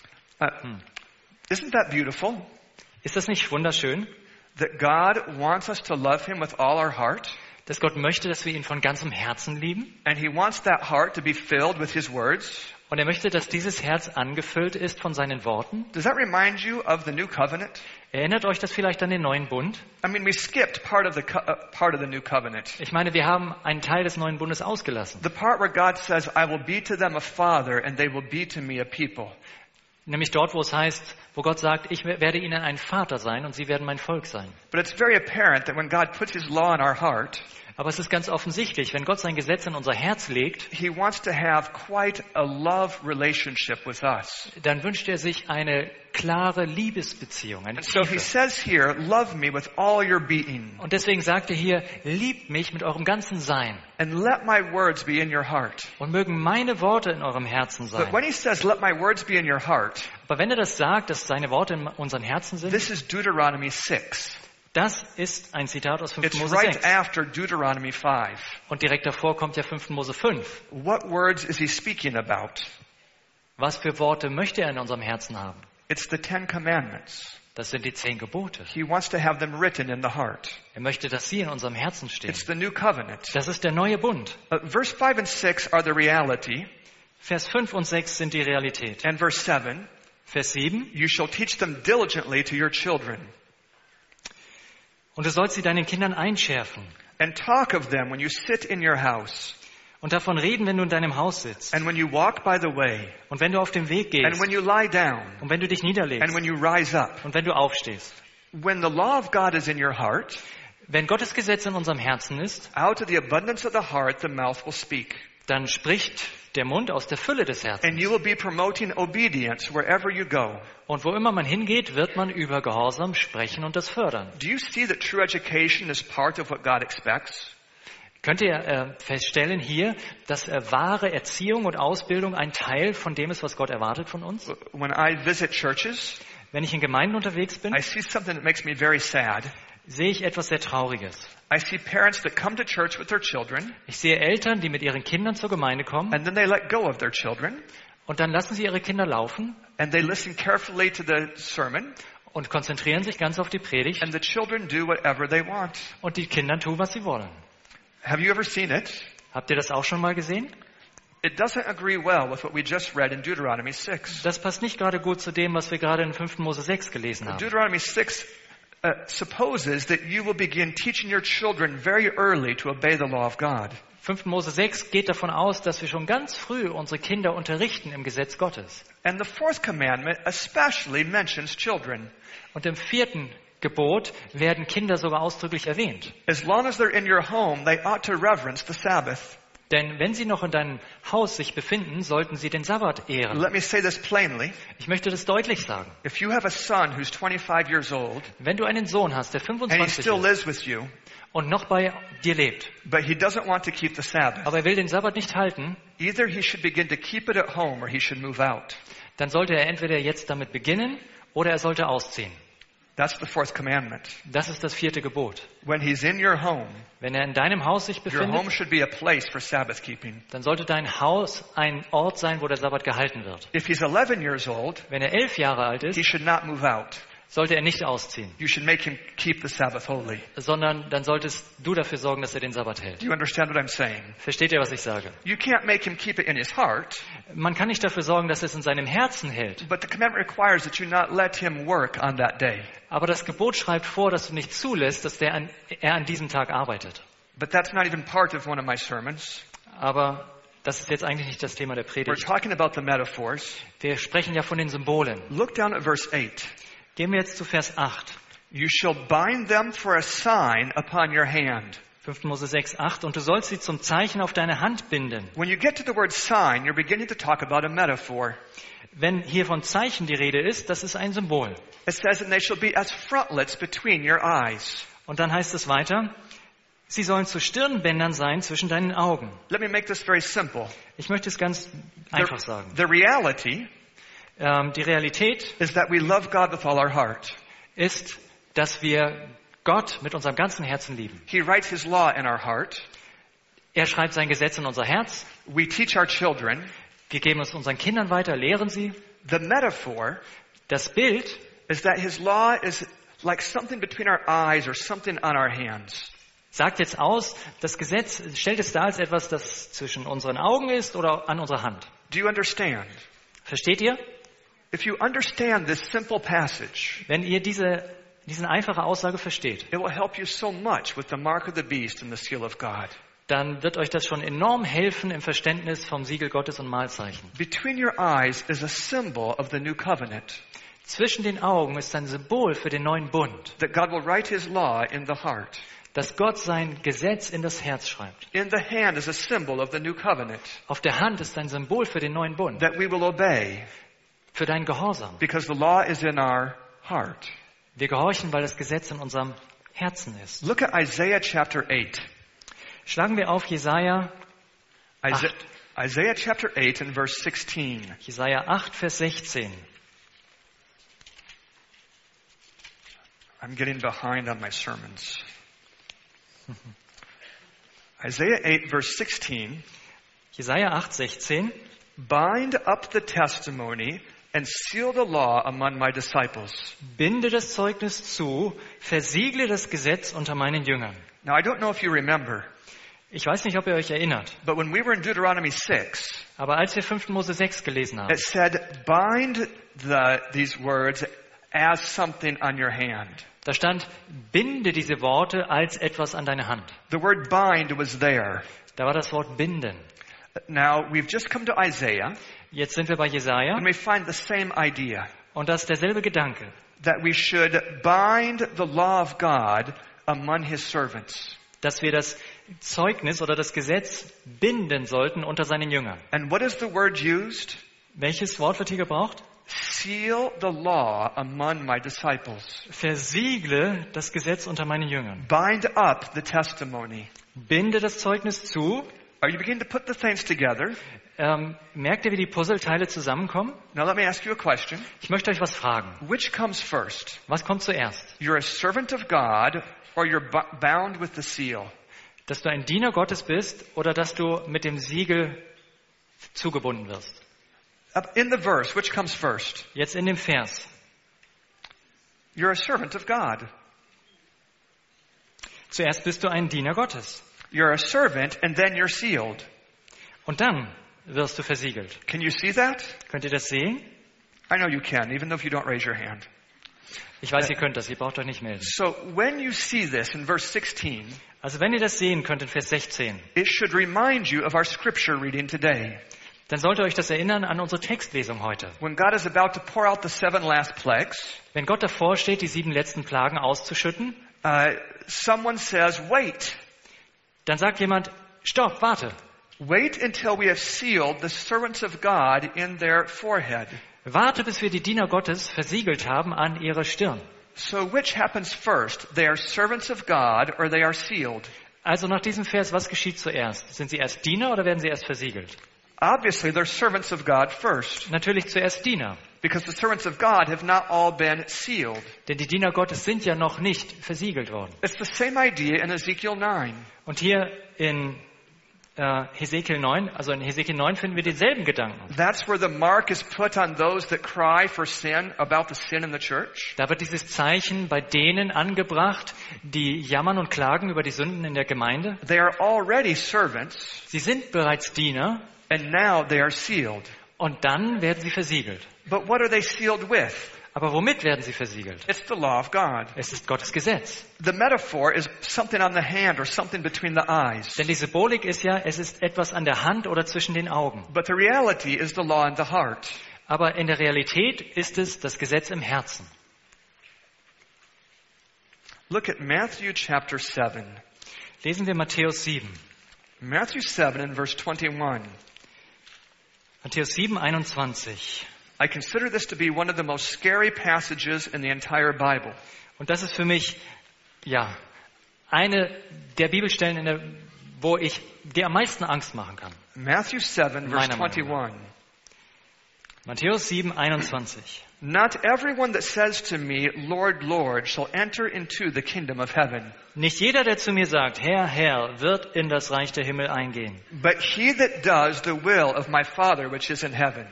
Speaker 1: Isn't that beautiful?
Speaker 2: Ist das nicht wunderschön,
Speaker 1: That God wants us to love him with all our heart.
Speaker 2: dass Gott möchte, dass wir ihn von ganzem Herzen lieben?
Speaker 1: And he wants that heart to be filled with his words.
Speaker 2: Und er möchte, dass dieses Herz angefüllt ist von seinen Worten?
Speaker 1: Does that remind you of the new covenant?
Speaker 2: Erinnert euch das vielleicht an den neuen Bund?
Speaker 1: I mean, we skipped part of the new covenant.
Speaker 2: Ich meine, wir haben einen Teil des neuen Bundes ausgelassen.
Speaker 1: The part where God says, I will be to them a father and they will be to me a people.
Speaker 2: Nämlich dort, wo es heißt, wo Gott sagt, ich werde ihnen ein Vater sein und sie werden mein Volk sein.
Speaker 1: But it's very apparent that when God puts his law in our heart,
Speaker 2: Aber es ist ganz offensichtlich, wenn Gott sein Gesetz in unser Herz legt,
Speaker 1: he wants to have quite a love relationship with us.
Speaker 2: dann wünscht er sich eine klare Liebesbeziehung, eine
Speaker 1: And so he
Speaker 2: Tiefe.
Speaker 1: says here, love me with all your being
Speaker 2: Und deswegen sagt er hier, liebt mich mit eurem ganzen Sein
Speaker 1: and let my words be in your heart.
Speaker 2: und mögen meine Worte in eurem Herzen
Speaker 1: But
Speaker 2: sein.
Speaker 1: when he says, let my words be in your heart,
Speaker 2: Aber wenn er das sagt, dass seine Worte in unseren Herzen sind,
Speaker 1: this is Deuteronomy 6.
Speaker 2: das ist ein Zitat aus 5.
Speaker 1: It's
Speaker 2: Mose
Speaker 1: right
Speaker 2: 6.
Speaker 1: after Deuteronomy 5.
Speaker 2: Und direkt davor kommt ja 5. Mose 5.
Speaker 1: What words is he speaking about?
Speaker 2: Was für Worte möchte er in unserem Herzen haben?
Speaker 1: It's the 10 Commandments.
Speaker 2: Das sind die 10 Gebote.
Speaker 1: He wants to have them written in the heart.
Speaker 2: Er möchte, dass sie in unserem Herzen stehen.
Speaker 1: It's the new covenant.
Speaker 2: Das ist der neue Bund.
Speaker 1: Verse 5 and 6 are the reality.
Speaker 2: Vers 5 und 6 sind die Realität.
Speaker 1: And verse 7,
Speaker 2: Vers 7.
Speaker 1: you shall teach them diligently to your children
Speaker 2: Und du sollst sie deinen Kindern einschärfen
Speaker 1: and talk of them when you sit in your house
Speaker 2: und davon reden, wenn du in deinem Haus sitzt
Speaker 1: and when you walk by the way
Speaker 2: und wenn du auf dem Weg
Speaker 1: and
Speaker 2: gehst
Speaker 1: when you lie down
Speaker 2: und wenn du dich
Speaker 1: and
Speaker 2: niederlegst
Speaker 1: when you rise up.
Speaker 2: und wenn du aufstehst.
Speaker 1: When the law of God is in your heart,
Speaker 2: Wenn Gottes Gesetz in unserem Herzen ist,
Speaker 1: out of the abundance of the heart the mouth will speak.
Speaker 2: dann spricht der Mund aus der Fülle des Herzens.
Speaker 1: And you will be promoting obedience wherever you go.
Speaker 2: Und wo immer man hingeht, wird man über Gehorsam sprechen und das fördern.
Speaker 1: Do you see that true education is part of what God expects?
Speaker 2: Könnt ihr feststellen hier, dass wahre Erziehung und Ausbildung ein Teil von dem ist, was Gott erwartet von uns?
Speaker 1: When I visit churches,
Speaker 2: Wenn ich in Gemeinden unterwegs bin,
Speaker 1: I see something that makes me very sad.
Speaker 2: sehe ich etwas sehr Trauriges.
Speaker 1: I see parents that come to church with their children
Speaker 2: Ich sehe Eltern, die mit ihren Kindern zur Gemeinde kommen
Speaker 1: and then they let go of their children
Speaker 2: Und dann lassen sie ihre Kinder laufen
Speaker 1: and they listen carefully to the sermon,
Speaker 2: und konzentrieren sich ganz auf die Predigt.
Speaker 1: and the children do whatever they want.
Speaker 2: Und die Kinder tun, was sie wollen.
Speaker 1: Have you ever seen it?
Speaker 2: Habt ihr das auch schon mal gesehen?
Speaker 1: It doesn't agree well with what we just read in Deuteronomy 6.
Speaker 2: Das passt nicht gerade gut zu dem, was wir gerade in 5. Mose 6 gelesen haben.
Speaker 1: Deuteronomy 6 supposes that you will begin teaching your children very early to obey the law of God.
Speaker 2: 5. Mose 6 geht davon aus, dass wir schon ganz früh unsere Kinder unterrichten im Gesetz Gottes.
Speaker 1: And the fourth commandment especially mentions children.
Speaker 2: Und im 4. Gebot werden Kinder sogar ausdrücklich erwähnt.
Speaker 1: As long as they're in your home, they ought to reverence the Sabbath.
Speaker 2: Denn wenn sie noch in deinem Haus sich befinden, sollten sie den Sabbat ehren.
Speaker 1: Let me say this plainly.
Speaker 2: Ich möchte das deutlich sagen.
Speaker 1: If you have a son who's 25 years old,
Speaker 2: Wenn du einen Sohn hast, der
Speaker 1: and he
Speaker 2: 25
Speaker 1: still
Speaker 2: ist
Speaker 1: lives with you,
Speaker 2: und noch bei dir lebt,
Speaker 1: but he doesn't want to keep the Sabbath,
Speaker 2: aber er will den Sabbat nicht halten,
Speaker 1: either he should begin to keep it at home or he should move out.
Speaker 2: dann sollte er entweder jetzt damit beginnen oder er sollte ausziehen.
Speaker 1: That's the fourth commandment.
Speaker 2: Das ist das 4. Gebot.
Speaker 1: When he's in your home,
Speaker 2: Wenn er in deinem Haus sich
Speaker 1: your home
Speaker 2: befindet,
Speaker 1: should be a place for Sabbath keeping.
Speaker 2: dann sollte dein Haus ein Ort sein, wo der Sabbat gehalten wird.
Speaker 1: If he's 11 years old,
Speaker 2: Wenn er 11 Jahre alt
Speaker 1: he
Speaker 2: ist,
Speaker 1: should not move out.
Speaker 2: sollte er nicht ausziehen,
Speaker 1: You should make him keep the Sabbath holy.
Speaker 2: sondern dann solltest du dafür sorgen, dass er den Sabbat hält.
Speaker 1: Do you understand what I'm saying?
Speaker 2: Versteht ihr, was ich sage?
Speaker 1: You can't make him keep it in his heart,
Speaker 2: Man kann nicht dafür sorgen, dass er es in seinem Herzen hält.
Speaker 1: but the commandment requires that you not let him work on that day.
Speaker 2: Aber das Gebot schreibt vor, dass du nicht zulässt, dass er an diesem Tag arbeitet.
Speaker 1: But that's not even part of one of my sermons.
Speaker 2: Aber das ist jetzt eigentlich nicht das Thema der
Speaker 1: We're
Speaker 2: Predigt.
Speaker 1: talking about the metaphors.
Speaker 2: Wir sprechen ja von den Symbolen.
Speaker 1: Look down at verse 8.
Speaker 2: Gehen wir jetzt zu Vers 8.
Speaker 1: You shall bind them for a sign upon your hand.
Speaker 2: 5. Mose 6, 8. Und du sollst sie zum Zeichen auf deine Hand binden.
Speaker 1: When you get to the word sign, you're beginning to talk about a metaphor.
Speaker 2: Wenn hier von Zeichen die Rede ist, das ist ein Symbol.
Speaker 1: It says, and they shall be as frontlets between your eyes.
Speaker 2: Und dann heißt es weiter, sie sollen zu Stirnbändern sein zwischen deinen Augen.
Speaker 1: Let me make this very simple.
Speaker 2: Ich möchte es ganz einfach sagen.
Speaker 1: The reality
Speaker 2: Die Realität
Speaker 1: is that we love God with all our heart.
Speaker 2: ist, dass wir Gott mit unserem ganzen Herzen lieben.
Speaker 1: He writes His law in our heart.
Speaker 2: Er schreibt sein Gesetz in unser Herz.
Speaker 1: We teach our children.
Speaker 2: Wir geben es unseren Kindern weiter, lehren sie.
Speaker 1: The metaphor
Speaker 2: Das Bild
Speaker 1: is that His law is like something between our eyes or something on our hands.
Speaker 2: sagt jetzt aus, das Gesetz stellt es dar als etwas, das zwischen unseren Augen ist oder an unserer Hand.
Speaker 1: Do you understand?
Speaker 2: Versteht ihr?
Speaker 1: If you understand this simple passage,
Speaker 2: Wenn ihr diese einfache Aussage versteht,
Speaker 1: it will help you so much with the mark of the beast and the seal of God.
Speaker 2: dann wird euch das schon enorm helfen im Verständnis vom Siegel Gottes und Mahlzeichen.
Speaker 1: Between your eyes is a symbol of the new covenant,
Speaker 2: Zwischen den Augen ist ein Symbol für den neuen Bund,
Speaker 1: that God will write His law in the heart.
Speaker 2: dass Gott sein Gesetz in das Herz schreibt.
Speaker 1: In the hand is a symbol of the new covenant,
Speaker 2: Auf der Hand ist ein Symbol für den neuen Bund,
Speaker 1: that we will obey
Speaker 2: für dein Gehorsam.
Speaker 1: because the law is in our heart.
Speaker 2: Wir gehorchen, weil das Gesetz in unserem Herzen ist.
Speaker 1: Look at Isaiah chapter 8.
Speaker 2: Schlagen wir auf Jesaja
Speaker 1: Isaiah chapter 8 and verse 16.
Speaker 2: Jesaja 8, Vers 16.
Speaker 1: I'm getting behind on my sermons. Isaiah 8 verse 16.
Speaker 2: Jesaja 8, 16.
Speaker 1: Bind up the testimony and seal the law among my disciples.
Speaker 2: Binde das Zeugnis zu, versiegle das Gesetz unter meinen Jüngern.
Speaker 1: Now I don't know if you remember,
Speaker 2: Ich weiß nicht, ob ihr euch erinnert,
Speaker 1: but when we were in Deuteronomy 6,
Speaker 2: aber als wir 5. Mose 6 gelesen haben,
Speaker 1: it said, bind these words as something on your hand.
Speaker 2: da stand, binde diese Worte als etwas an deine Hand.
Speaker 1: The word bind was there.
Speaker 2: Da war das Wort binden.
Speaker 1: Now, we've just come to Isaiah,
Speaker 2: Jetzt sind wir bei Jesaja
Speaker 1: and we find the same idea,
Speaker 2: und das ist derselbe Gedanke,
Speaker 1: that we should bind the law of God among His servants.
Speaker 2: dass wir das Zeugnis oder das Gesetz binden sollten unter seinen Jüngern.
Speaker 1: And what is the word used?
Speaker 2: Welches Wort wird hier gebraucht?
Speaker 1: Seal the law among my disciples.
Speaker 2: Versiegle das Gesetz unter meinen Jüngern.
Speaker 1: Bind up the testimony.
Speaker 2: Binde das Zeugnis zu.
Speaker 1: Are you beginning to put the things together?
Speaker 2: Merkt ihr, wie die Puzzleteile zusammenkommen?
Speaker 1: Now let me ask you a question.
Speaker 2: Ich möchte euch was fragen.
Speaker 1: Which comes first?
Speaker 2: Was kommt zuerst?
Speaker 1: You're a servant of God or you're bound with the seal?
Speaker 2: Dass du ein Diener Gottes bist oder dass du mit dem Siegel zugebunden wirst?
Speaker 1: In the verse, which comes first?
Speaker 2: Jetzt in dem Vers.
Speaker 1: You're a servant of God.
Speaker 2: Zuerst bist du ein Diener Gottes.
Speaker 1: You're a servant and then you're sealed.
Speaker 2: Und dann wirst du versiegelt.
Speaker 1: Can you see that?
Speaker 2: Könnt ihr das sehen?
Speaker 1: I know you can, even though if you don't raise your hand.
Speaker 2: Ich weiß, ihr könnt das, ihr braucht euch nicht melden.
Speaker 1: So when you see this in verse 16,
Speaker 2: Also wenn ihr das sehen könnt in Vers 16,
Speaker 1: it should remind you of our scripture reading today.
Speaker 2: dann sollte euch das erinnern an unsere Textlesung heute.
Speaker 1: When God is about to pour out the 7 last plagues,
Speaker 2: Wenn Gott davor steht, die 7 letzten Plagen auszuschütten,
Speaker 1: someone says, wait.
Speaker 2: dann sagt jemand, stopp, warte.
Speaker 1: Wait until we have sealed the servants of God in their forehead.
Speaker 2: Warte, bis wir die Diener Gottes versiegelt haben an ihrer Stirn.
Speaker 1: So which happens first? They are servants of God or they are sealed?
Speaker 2: Also nach diesem Vers, was geschieht zuerst? Sind sie erst Diener oder werden sie erst versiegelt?
Speaker 1: Obviously, they're servants of God first,
Speaker 2: Natürlich zuerst Diener.
Speaker 1: because the servants of God have not all been sealed.
Speaker 2: Denn die Diener Gottes sind ja noch nicht versiegelt worden.
Speaker 1: It's the same idea in Ezekiel 9.
Speaker 2: Und hier in Hesekiel 9, also in Hesekiel 9 finden wir denselben Gedanken.
Speaker 1: That's where the mark is put on those that cry for sin, about the sin in the church.
Speaker 2: Da wird dieses Zeichen bei denen angebracht, die jammern und klagen über die Sünden in der Gemeinde.
Speaker 1: They are already servants,
Speaker 2: Sie sind bereits Diener
Speaker 1: and now they are sealed.
Speaker 2: und dann werden sie versiegelt.
Speaker 1: But what are they sealed with?
Speaker 2: Aber womit werden sie versiegelt?
Speaker 1: It's the law of God.
Speaker 2: Es ist Gottes Gesetz.
Speaker 1: The metaphor is something on the hand or something between the eyes.
Speaker 2: Denn die Symbolik ist ja, es ist etwas an der Hand oder zwischen den Augen.
Speaker 1: But the reality is the law in the heart.
Speaker 2: Aber in der Realität ist es das Gesetz im Herzen.
Speaker 1: Look at Matthew chapter 7.
Speaker 2: Lesen wir Matthäus 7.
Speaker 1: Matthew 7 and verse 21.
Speaker 2: Matthäus 7, 21.
Speaker 1: I consider this to be one of the most scary passages in the entire Bible.
Speaker 2: Und das ist für mich, ja, eine der Bibelstellen, wo ich dir am meisten Angst machen kann.
Speaker 1: Matthew 7 verse
Speaker 2: Meiner Meinung nach.
Speaker 1: 21.
Speaker 2: Matthäus 7, 21.
Speaker 1: Not everyone that says to me, Lord, Lord, shall enter into the kingdom of heaven,
Speaker 2: Nicht jeder, der zu mir sagt, Herr, Herr, wird in das Reich der Himmel eingehen.
Speaker 1: but he that does the will of my Father which is in heaven.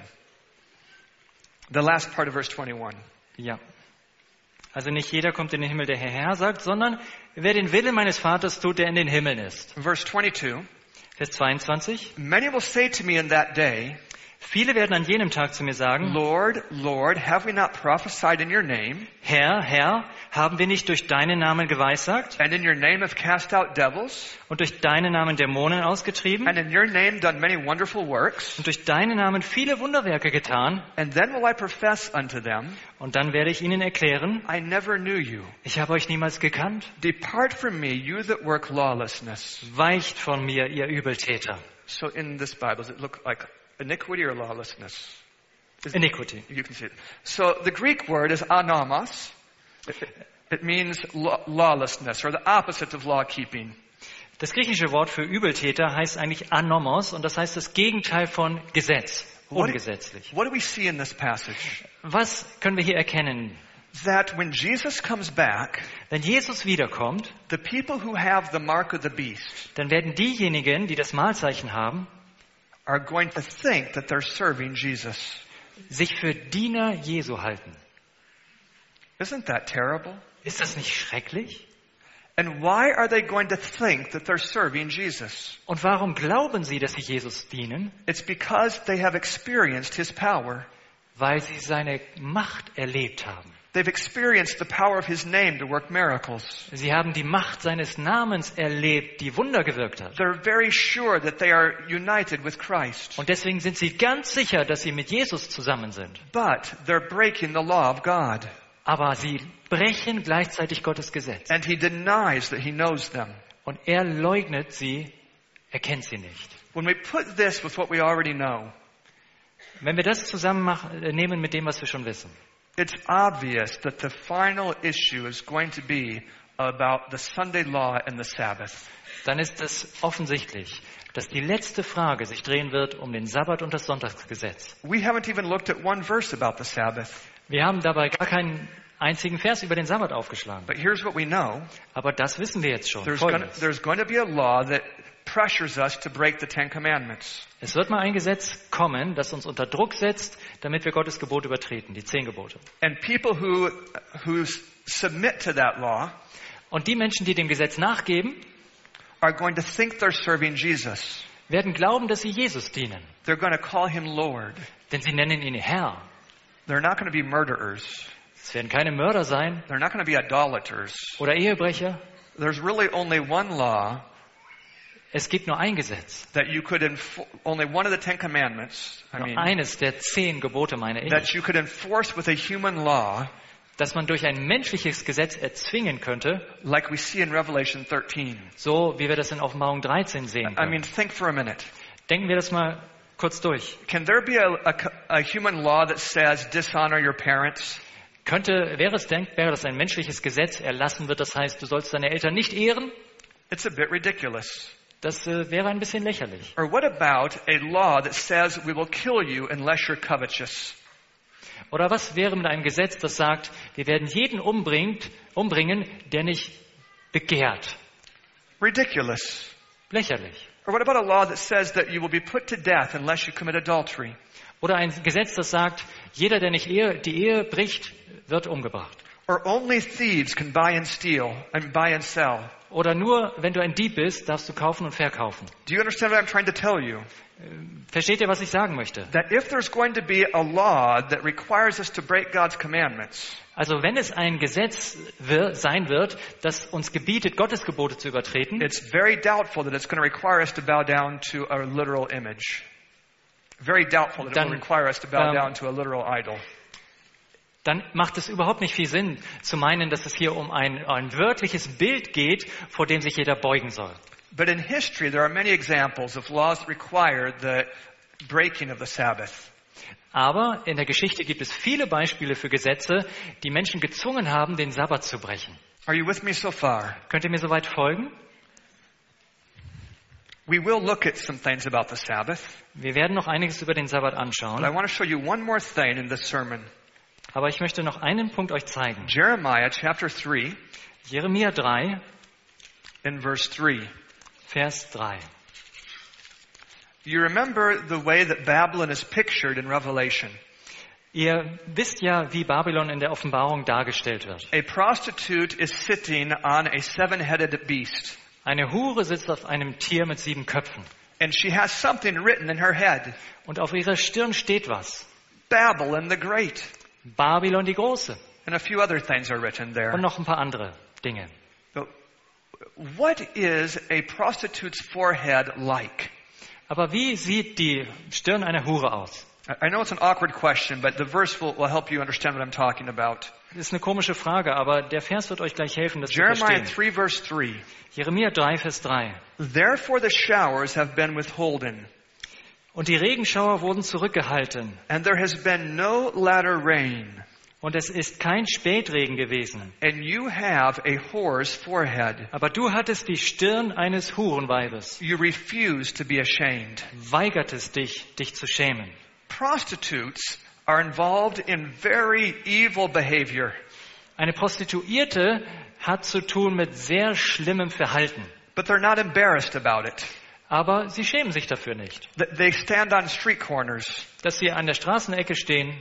Speaker 1: The last part of verse 21.
Speaker 2: Ja. Also nicht jeder kommt in den Himmel, der Herr, Herr sagt, sondern wer den Willen meines Vaters tut, der in den Himmeln ist.
Speaker 1: Verse 22.
Speaker 2: Vers 22.
Speaker 1: Many will say to me in that day,
Speaker 2: Viele werden an jenem Tag zu mir sagen,
Speaker 1: Lord, Lord, have we not prophesied in your name,
Speaker 2: Herr, Herr, haben wir nicht durch deinen Namen geweissagt
Speaker 1: and in your name have cast out devils,
Speaker 2: und durch deinen Namen Dämonen ausgetrieben
Speaker 1: and in your name done many wonderful works?
Speaker 2: und durch deinen Namen viele Wunderwerke getan?
Speaker 1: And then will I profess unto them,
Speaker 2: Und dann werde ich ihnen erklären,
Speaker 1: I never knew you.
Speaker 2: ich habe euch niemals gekannt.
Speaker 1: Depart from me, you that work lawlessness.
Speaker 2: Weicht von mir, ihr Übeltäter.
Speaker 1: So in this Bible, does it look like iniquity or lawlessness?
Speaker 2: Iniquity.
Speaker 1: You can see it. So the Greek word is anomos. It means lawlessness, or the opposite of law keeping.
Speaker 2: Das griechische Wort für Übeltäter heißt eigentlich anomos und das heißt das Gegenteil von Gesetz, ungesetzlich.
Speaker 1: What do we see in this passage?
Speaker 2: Was können wir hier erkennen?
Speaker 1: That when Jesus comes back,
Speaker 2: Wenn Jesus wiederkommt,
Speaker 1: the people who have the mark of the beast
Speaker 2: dann werden diejenigen, die das Mahlzeichen haben,
Speaker 1: are going to think that they're serving Jesus.
Speaker 2: sich für Diener Jesu halten.
Speaker 1: Isn't that terrible?
Speaker 2: Ist das nicht schrecklich?
Speaker 1: And why are they going to think that they're serving Jesus?
Speaker 2: Und warum glauben sie, dass sie Jesus dienen?
Speaker 1: It's because they have experienced His power.
Speaker 2: Weil sie seine Macht erlebt haben.
Speaker 1: They've experienced the power of His name to work miracles.
Speaker 2: Sie haben die Macht seines Namens erlebt, die Wunder gewirkt hat.
Speaker 1: They're very sure that they are united with Christ.
Speaker 2: Und deswegen sind sie ganz sicher, dass sie mit Jesus zusammen sind.
Speaker 1: But they're breaking the law of God.
Speaker 2: Aber sie brechen gleichzeitig Gottes Gesetz.
Speaker 1: And He denies that He knows them.
Speaker 2: Und er leugnet sie, er kennt sie nicht.
Speaker 1: When we put this with what we already know,
Speaker 2: Wenn wir das zusammennehmen mit dem, was wir schon wissen,
Speaker 1: it's obvious that the final issue is going to be about the Sunday law and the Sabbath.
Speaker 2: dann ist es offensichtlich, dass die letzte Frage sich drehen wird um den Sabbat und das Sonntagsgesetz.
Speaker 1: We haven't even looked at one verse about the Sabbath.
Speaker 2: Wir haben dabei gar keinen einzigen Vers über den Sabbat aufgeschlagen.
Speaker 1: But here's what we know.
Speaker 2: Aber das wissen wir jetzt schon.
Speaker 1: There's
Speaker 2: Folgendes.
Speaker 1: going to be a law that pressures us to break the Ten Commandments.
Speaker 2: Es wird mal ein Gesetz kommen, das uns unter Druck setzt, damit wir Gottes Gebot übertreten, die 10 Gebote.
Speaker 1: And people who submit to that law
Speaker 2: Und die Menschen, die dem Gesetz nachgeben,
Speaker 1: are going to think they're serving Jesus.
Speaker 2: werden glauben, dass sie Jesus dienen.
Speaker 1: They're going to call him Lord.
Speaker 2: Denn sie nennen ihn Herr.
Speaker 1: They're not going to be murderers.
Speaker 2: Es werden keine Mörder sein
Speaker 1: They're not going to be idolaters.
Speaker 2: oder Ehebrecher.
Speaker 1: There's really only one law
Speaker 2: Es gibt nur ein Gesetz.
Speaker 1: that you could only one of the Ten Commandments,
Speaker 2: Nur eines der 10 Gebote, meine ich,
Speaker 1: that you could enforce with a human law,
Speaker 2: das man durch ein menschliches Gesetz erzwingen könnte,
Speaker 1: like we see in Revelation 13.
Speaker 2: so wie wir das in Offenbarung 13 sehen können.
Speaker 1: Think for a minute.
Speaker 2: Denken wir das mal kurz durch.
Speaker 1: Can there be a human law that says dishonor your parents?
Speaker 2: Wäre es denkbar, dass ein menschliches Gesetz erlassen wird, das heißt, du sollst deine Eltern nicht ehren?
Speaker 1: It's a bit ridiculous.
Speaker 2: Das wäre ein bisschen lächerlich.
Speaker 1: Or what about a law that says we will kill you unless you're covetous?
Speaker 2: Oder was wäre mit einem Gesetz, das sagt, wir werden jeden umbringen, der nicht begehrt?
Speaker 1: Ridiculous.
Speaker 2: Lächerlich.
Speaker 1: Or what about a law that says that you will be put to death unless you commit adultery?
Speaker 2: Oder ein Gesetz, das sagt, jeder, der nicht die Ehe bricht, wird umgebracht.
Speaker 1: Or only thieves can buy and steal and buy and sell?
Speaker 2: Oder nur, wenn du ein Dieb bist, darfst du kaufen und verkaufen.
Speaker 1: Do you understand what I'm trying to tell you?
Speaker 2: Versteht ihr, was ich sagen möchte?
Speaker 1: That if there's going to be a law that requires us to break God's commandments,
Speaker 2: Also wenn es ein Gesetz sein wird, das uns gebietet, Gottes Gebote zu übertreten,
Speaker 1: it's very doubtful that it's going to require us to bow down to a literal image. Very doubtful that it will require us to bow down to a literal idol.
Speaker 2: Dann macht es überhaupt nicht viel Sinn, zu meinen, dass es hier um ein wörtliches Bild geht, vor dem sich jeder beugen soll.
Speaker 1: But in history, there are many examples of laws that require the breaking of the Sabbath.
Speaker 2: Aber in der Geschichte gibt es viele Beispiele für Gesetze, die Menschen gezwungen haben, den Sabbat zu brechen.
Speaker 1: Are you with me so far?
Speaker 2: Könnt ihr mir soweit folgen?
Speaker 1: We will look at some things about the Sabbath.
Speaker 2: Wir werden noch einiges über den Sabbat
Speaker 1: But I
Speaker 2: anschauen.
Speaker 1: want to show you one more thing in this sermon.
Speaker 2: Aber ich möchte noch einen Punkt euch zeigen.
Speaker 1: Jeremiah chapter 3
Speaker 2: Jeremia 3,
Speaker 1: in verse 3.
Speaker 2: Vers 3.
Speaker 1: You remember the way that Babylon is pictured in Revelation.
Speaker 2: Ihr wisst ja, wie Babylon in der Offenbarung dargestellt wird.
Speaker 1: A prostitute is sitting on a seven-headed beast.
Speaker 2: Eine Hure sitzt auf einem Tier mit 7 Köpfen.
Speaker 1: And she has something written in her head.
Speaker 2: Und auf ihrer Stirn steht was.
Speaker 1: Babylon the Great.
Speaker 2: Babylon die Große.
Speaker 1: And a few other things are written there.
Speaker 2: Und noch ein paar andere Dinge.
Speaker 1: But what is a prostitute's forehead like?
Speaker 2: Aber wie sieht die Stirn einer Hure aus?
Speaker 1: I know it's an awkward question, but the verse will help you understand what I'm talking about.
Speaker 2: Das ist eine komische Frage, aber der Vers wird euch gleich helfen, das zu
Speaker 1: Jeremiah
Speaker 2: verstehen.
Speaker 1: 3 verse 3.
Speaker 2: Jeremia 3, Vers 3.
Speaker 1: Therefore the showers have been withholden,
Speaker 2: Und die Regenschauer wurden zurückgehalten.
Speaker 1: and there has been no latter rain.
Speaker 2: Und es ist kein Spätregen gewesen.
Speaker 1: And you have a whore's forehead.
Speaker 2: Aber du hattest die Stirn eines Hurenweibes.
Speaker 1: You refuse to be ashamed.
Speaker 2: Weigertest dich zu schämen.
Speaker 1: Prostitutes are involved in very evil behavior.
Speaker 2: Eine Prostituierte hat zu tun mit sehr schlimmem Verhalten.
Speaker 1: But they're not embarrassed about it.
Speaker 2: Aber sie schämen sich dafür nicht.
Speaker 1: They stand on street corners.
Speaker 2: Dass sie an der Straßenecke stehen.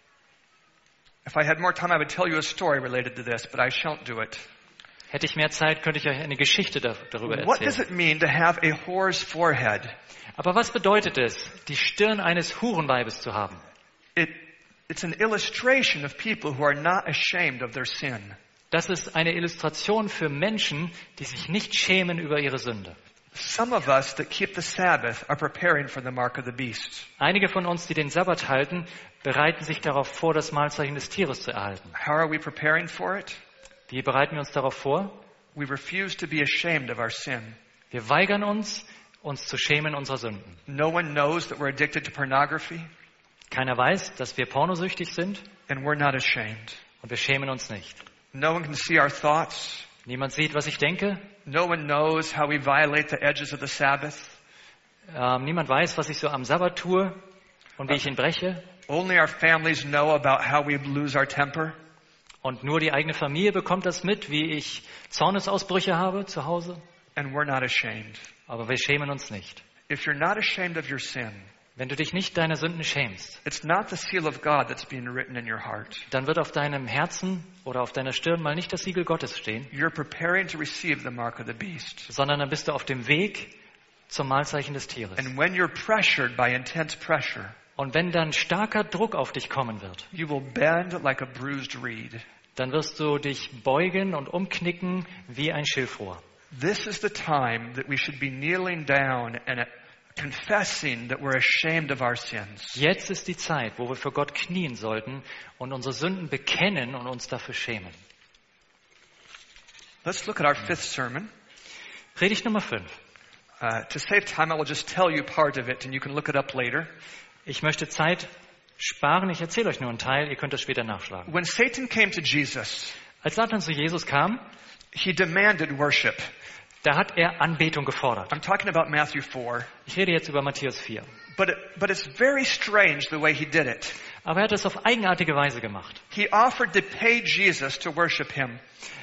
Speaker 1: If I had more time, I would tell you a story related to this, but I shan't do it.
Speaker 2: Hätte ich mehr Zeit, könnte ich euch eine Geschichte darüber
Speaker 1: What does
Speaker 2: erzählen.
Speaker 1: it mean to have a whore's forehead?
Speaker 2: Aber was bedeutet es, die Stirn eines Hurenweibes zu haben?
Speaker 1: It's an illustration of people who are not ashamed of their sin.
Speaker 2: Das ist eine Illustration für Menschen, die sich nicht schämen über ihre Sünde.
Speaker 1: Some of us that keep the Sabbath are preparing for the mark of the beast.
Speaker 2: Einige von uns, die den Sabbat halten, bereiten sich darauf vor, das Mahlzeichen des Tieres zu erhalten.
Speaker 1: How are we preparing for it?
Speaker 2: Wie bereiten wir uns darauf vor?
Speaker 1: We refuse to be ashamed of our sin.
Speaker 2: Wir weigern uns zu schämen unserer Sünden.
Speaker 1: No one knows that we're addicted to pornography,
Speaker 2: Keiner weiß, dass wir pornosüchtig sind
Speaker 1: and we're not ashamed.
Speaker 2: und wir schämen uns nicht.
Speaker 1: No one can see our thoughts.
Speaker 2: Niemand sieht, was ich denke.
Speaker 1: No one knows how we violate the edges of the Sabbath.
Speaker 2: Niemand weiß, was ich so am Sabbat tue und wie ich ihn breche.
Speaker 1: Only our families know about how we lose our temper.
Speaker 2: Und nur die eigene Familie bekommt das mit, wie ich Zornesausbrüche habe zu Hause.
Speaker 1: And we're not ashamed.
Speaker 2: aber wir schämen uns nicht.
Speaker 1: If you're not ashamed of your sin,
Speaker 2: Wenn du dich nicht deiner Sünden schämst,
Speaker 1: it's not the seal of God that's being written in your heart.
Speaker 2: dann wird auf deinem Herzen oder auf deiner Stirn mal nicht das Siegel Gottes stehen,
Speaker 1: You're preparing to receive the mark of the beast.
Speaker 2: sondern dann bist du auf dem Weg zum Mahlzeichen des Tieres.
Speaker 1: And when you're pressured by intense pressure,
Speaker 2: Und wenn dann starker Druck auf dich kommen wird,
Speaker 1: you will bend like a bruised reed.
Speaker 2: dann wirst du dich beugen und umknicken wie ein Schilfrohr.
Speaker 1: This is the time that we should be kneeling down and confessing that we're ashamed of our sins.
Speaker 2: Jetzt ist die Zeit, wo wir vor Gott knien sollten und unsere Sünden bekennen und uns dafür schämen.
Speaker 1: Let's look at our fifth sermon.
Speaker 2: Predigt Nummer 5.
Speaker 1: To save time, I will just tell you part of it and you can look it up later.
Speaker 2: Ich möchte Zeit sparen, ich erzähle euch nur einen Teil, ihr könnt das später nachschlagen.
Speaker 1: When Satan came to Jesus,
Speaker 2: Als Satan zu Jesus kam,
Speaker 1: he demanded worship.
Speaker 2: da hat er Anbetung gefordert.
Speaker 1: I'm talking about Matthew 4.
Speaker 2: Ich rede jetzt über Matthäus 4.
Speaker 1: But it's very strange the way he did it.
Speaker 2: Aber er hat es auf eigenartige Weise gemacht.
Speaker 1: He offered to pay Jesus to worship him.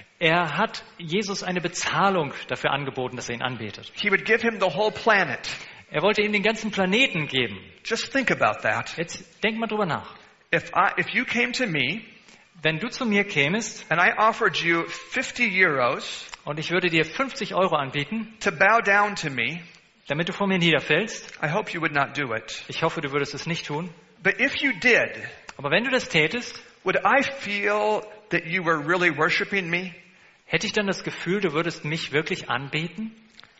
Speaker 2: Er hat Jesus eine Bezahlung dafür angeboten, dass er ihn anbetet.
Speaker 1: He would give him the whole planet.
Speaker 2: Er wollte ihm den ganzen Planeten geben.
Speaker 1: Just think about that.
Speaker 2: Jetzt denk mal drüber nach.
Speaker 1: If you came to me
Speaker 2: Wenn du zu mir kämest
Speaker 1: and I offered you 50 euros
Speaker 2: und ich würde dir 50 Euro anbieten,
Speaker 1: to bow down to me,
Speaker 2: damit du vor mir niederfällst,
Speaker 1: I hope you would not do it.
Speaker 2: ich hoffe, du würdest es nicht tun,
Speaker 1: But if you did,
Speaker 2: aber wenn du das tätest,
Speaker 1: would I feel that you were really worshiping me?
Speaker 2: hätte ich dann das Gefühl, du würdest mich wirklich anbeten?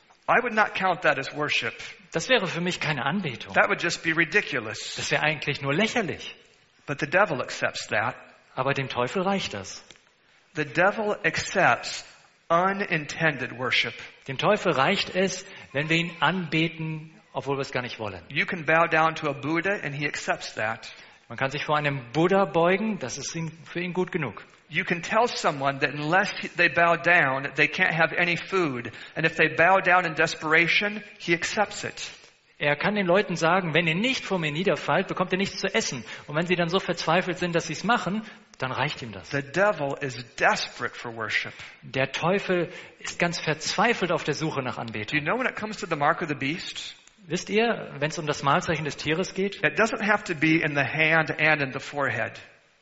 Speaker 1: I would not count that as worship.
Speaker 2: Das wäre für mich keine Anbetung.
Speaker 1: That would just be ridiculous.
Speaker 2: Das wäre eigentlich nur lächerlich.
Speaker 1: But the devil accepts that.
Speaker 2: Aber dem Teufel reicht das.
Speaker 1: The devil accepts unintended worship.
Speaker 2: Dem Teufel reicht es, wenn wir ihn anbeten, obwohl wir es gar nicht wollen.
Speaker 1: You can bow down to a Buddha and he accepts that.
Speaker 2: Man kann sich vor einem Buddha beugen, das ist für ihn gut genug.
Speaker 1: You can tell someone that unless they bow down, they can't have any food. And if they bow down in desperation, he accepts it.
Speaker 2: Er kann den Leuten sagen, wenn ihr nicht vor mir niederfallt, bekommt ihr nichts zu essen. Und wenn sie dann so verzweifelt sind, dass sie es machen, dann reicht ihm das.
Speaker 1: The devil is desperate for worship.
Speaker 2: Der Teufel ist ganz verzweifelt auf der Suche nach
Speaker 1: Do you
Speaker 2: Anbetung.
Speaker 1: know when it comes to the mark of the beast?
Speaker 2: Wisst ihr, wenn es um das Mahlzeichen des Tieres geht,
Speaker 1: It doesn't have to be in the hand and in the forehead.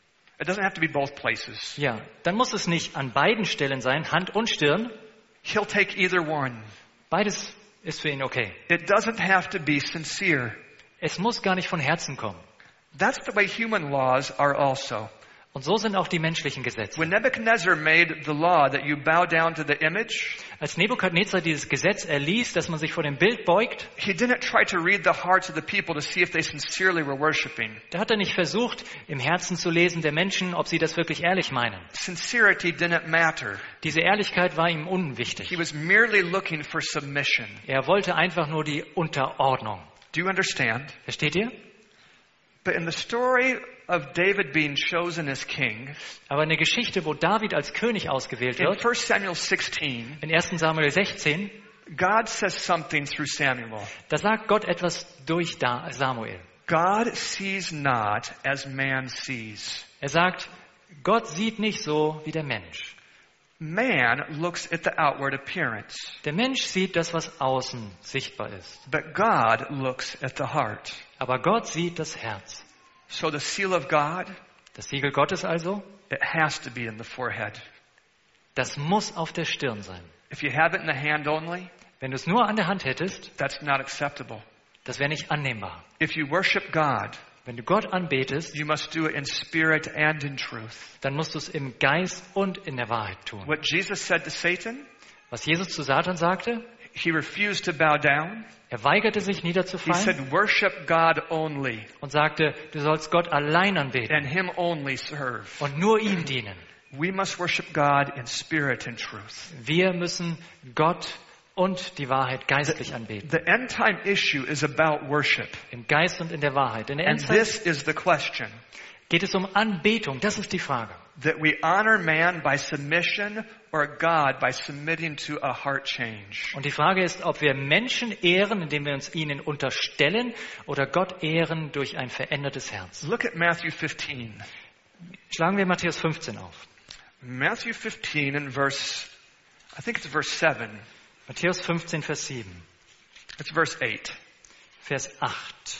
Speaker 1: It doesn't have to be both places.
Speaker 2: ja, dann muss es nicht an beiden Stellen sein, Hand und Stirn.
Speaker 1: He'll take either one.
Speaker 2: Beides ist für ihn okay.
Speaker 1: It doesn't have to be sincere.
Speaker 2: Es muss gar nicht von Herzen kommen.
Speaker 1: That's the way human laws are also.
Speaker 2: Und so sind auch die menschlichen Gesetze.
Speaker 1: When Nebuchadnezzar made the law that you bow down to the image,
Speaker 2: Als Nebukadnezar dieses Gesetz erließ, dass man sich vor dem Bild beugt,
Speaker 1: he didn't try to read the hearts of the people to see if they sincerely were worshiping.
Speaker 2: da hat er nicht versucht, im Herzen zu lesen der Menschen, ob sie das wirklich ehrlich meinen.
Speaker 1: Sincerity didn't matter.
Speaker 2: Diese Ehrlichkeit war ihm unwichtig.
Speaker 1: He was merely looking for submission.
Speaker 2: Er wollte einfach nur die Unterordnung.
Speaker 1: Do you understand?
Speaker 2: Versteht ihr?
Speaker 1: But in the story of David being chosen as king,
Speaker 2: Aber in der Geschichte, wo David als König ausgewählt
Speaker 1: in
Speaker 2: wird,
Speaker 1: 1 Samuel 16,
Speaker 2: in 1. Samuel 16,
Speaker 1: God says something through Samuel.
Speaker 2: da sagt Gott etwas durch Samuel.
Speaker 1: God sees not as man sees.
Speaker 2: Er sagt, Gott sieht nicht so wie der Mensch.
Speaker 1: Man looks at the outward appearance,
Speaker 2: Der Mensch sieht das, was außen sichtbar ist.
Speaker 1: but God looks at the heart.
Speaker 2: Aber Gott sieht das Herz.
Speaker 1: So the seal of God,
Speaker 2: Das Siegel Gottes also,
Speaker 1: it has to be in the forehead.
Speaker 2: das muss auf der Stirn sein.
Speaker 1: If you have it in the hand only,
Speaker 2: Wenn du es nur an der Hand hättest,
Speaker 1: that's not acceptable.
Speaker 2: das wäre nicht annehmbar.
Speaker 1: If you worship God,
Speaker 2: Wenn du Gott anbetest,
Speaker 1: you must do it in spirit and in truth.
Speaker 2: dann musst du es im Geist und in der Wahrheit tun.
Speaker 1: What Jesus said to Satan,
Speaker 2: Was Jesus zu Satan sagte,
Speaker 1: he refused to bow down.
Speaker 2: er weigerte sich
Speaker 1: He
Speaker 2: niederzufallen
Speaker 1: said, worship God only
Speaker 2: und sagte, du sollst Gott allein anbeten
Speaker 1: and him only serve.
Speaker 2: und nur ihm dienen.
Speaker 1: We must worship God in spirit and truth.
Speaker 2: Wir müssen Gott und die Wahrheit geistlich anbeten.
Speaker 1: The end time issue is about worship.
Speaker 2: Im Geist und in der Wahrheit. In der
Speaker 1: And
Speaker 2: Endzeit
Speaker 1: this is the question.
Speaker 2: geht es um Anbetung. Das ist die Frage.
Speaker 1: That we honor man by submission or God by submitting to a heart change.
Speaker 2: Und die Frage ist, ob wir Menschen ehren, indem wir uns ihnen unterstellen, oder Gott ehren durch ein verändertes Herz.
Speaker 1: Look at Matthew 15.
Speaker 2: Schlagen wir Matthäus 15 auf.
Speaker 1: Matthew 15 and I think it's verse 7.
Speaker 2: Matthäus 15, Vers 7.
Speaker 1: It's verse 8.
Speaker 2: Vers 8.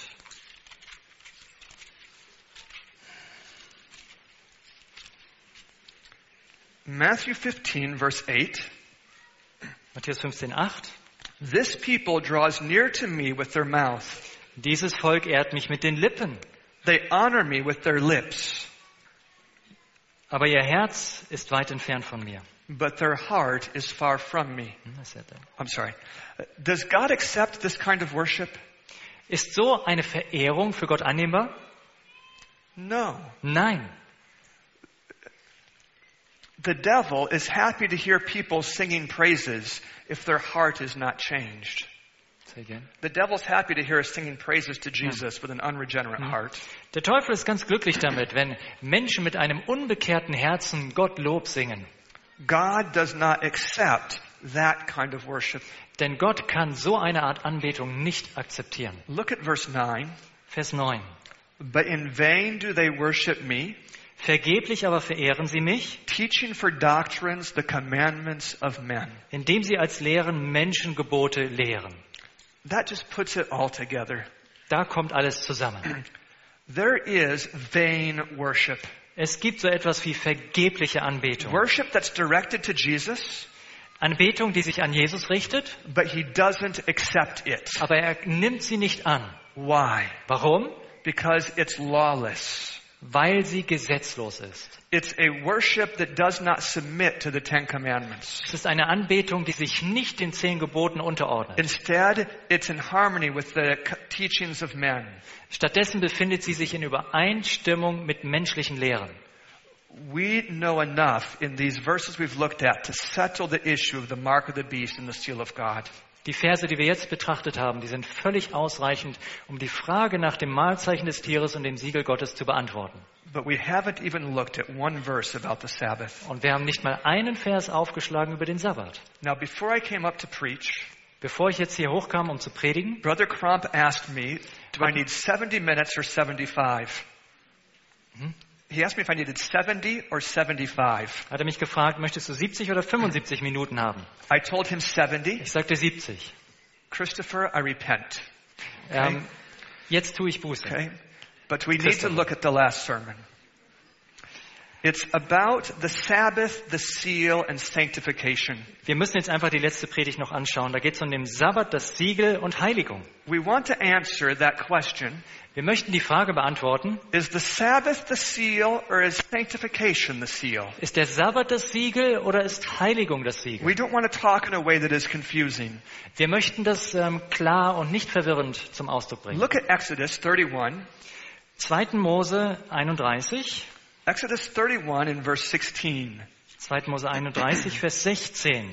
Speaker 1: Matthew 15, verse 8.
Speaker 2: Matthäus 15, 8.
Speaker 1: This people draws near to me with their mouth.
Speaker 2: Dieses Volk ehrt mich mit den Lippen,
Speaker 1: They honor me with their lips,
Speaker 2: aber ihr Herz ist weit entfernt von mir.
Speaker 1: but their heart is far from me.
Speaker 2: Was sagt er?
Speaker 1: I'm sorry. Does God accept this kind of worship?
Speaker 2: Ist so eine Verehrung für Gott annehmbar?
Speaker 1: No.
Speaker 2: Nein.
Speaker 1: The devil is happy to hear people singing praises if their heart is not changed.
Speaker 2: Say again.
Speaker 1: The devil's happy to hear us singing praises to Jesus with an unregenerate heart.
Speaker 2: Der Teufel ist ganz glücklich damit, wenn Menschen mit einem unbekehrten Herzen Gott Lob singen.
Speaker 1: God does not accept that kind of worship.
Speaker 2: Denn Gott kann so eine Art Anbetung nicht akzeptieren.
Speaker 1: Look at verse 9.
Speaker 2: Vers 9.
Speaker 1: But in vain do they worship me,
Speaker 2: Vergeblich aber verehren sie mich,
Speaker 1: teaching for doctrines the commandments of men.
Speaker 2: indem sie als Lehren Menschengebote lehren.
Speaker 1: That just puts it all together.
Speaker 2: Da kommt alles zusammen.
Speaker 1: There is vain worship.
Speaker 2: Es gibt so etwas wie vergebliche Anbetung.
Speaker 1: Worship that's directed to Jesus,
Speaker 2: Anbetung, die sich an Jesus richtet,
Speaker 1: but he doesn't accept it.
Speaker 2: aber er nimmt sie nicht an.
Speaker 1: Why?
Speaker 2: Warum?
Speaker 1: Because it's lawless.
Speaker 2: Weil sie gesetzlos ist.
Speaker 1: It's a worship that does not submit to the Ten Commandments.
Speaker 2: Es ist eine Anbetung, die sich nicht den 10 Geboten unterordnet.
Speaker 1: Instead, it's in harmony with the teachings of men.
Speaker 2: Stattdessen befindet sie sich in Übereinstimmung mit menschlichen Lehren.
Speaker 1: We know enough in these verses we've looked at to settle the issue of the mark of the beast and the seal of God.
Speaker 2: Die Verse, die wir jetzt betrachtet haben, die sind völlig ausreichend, um die Frage nach dem Mahlzeichen des Tieres und dem Siegel Gottes zu beantworten.
Speaker 1: But we haven't even looked at one verse about the Sabbath.
Speaker 2: Und wir haben nicht mal einen Vers aufgeschlagen über den Sabbat.
Speaker 1: Now, before I came up to preach,
Speaker 2: Bevor ich jetzt hier hochkam, um zu predigen,
Speaker 1: Brother Crump asked me, do I need 70 minutes or 75? He asked me if I needed 70 or 75.
Speaker 2: hat er mich gefragt, möchtest du 70 oder 75 Minuten haben?
Speaker 1: I told him 70.
Speaker 2: Ich sagte 70.
Speaker 1: Christopher, I repent.
Speaker 2: Jetzt tue ich Buße.
Speaker 1: Okay? But we need to look at the last sermon. It's about the Sabbath, the seal, and sanctification.
Speaker 2: Wir müssen jetzt einfach die letzte Predigt noch anschauen. Da geht es um den Sabbat, das Siegel und Heiligung.
Speaker 1: We want to answer that question.
Speaker 2: Wir möchten die Frage beantworten,
Speaker 1: Is the Sabbath the seal or is sanctification the seal?
Speaker 2: ist der Sabbat das Siegel oder ist Heiligung das Siegel?
Speaker 1: We don't want to talk in a way that is confusing.
Speaker 2: Wir möchten das klar und nicht verwirrend zum Ausdruck bringen.
Speaker 1: Look at Exodus 31.
Speaker 2: 2. Mose 31.
Speaker 1: Exodus 31 in verse 16.
Speaker 2: 2. Mose 31, Vers 16.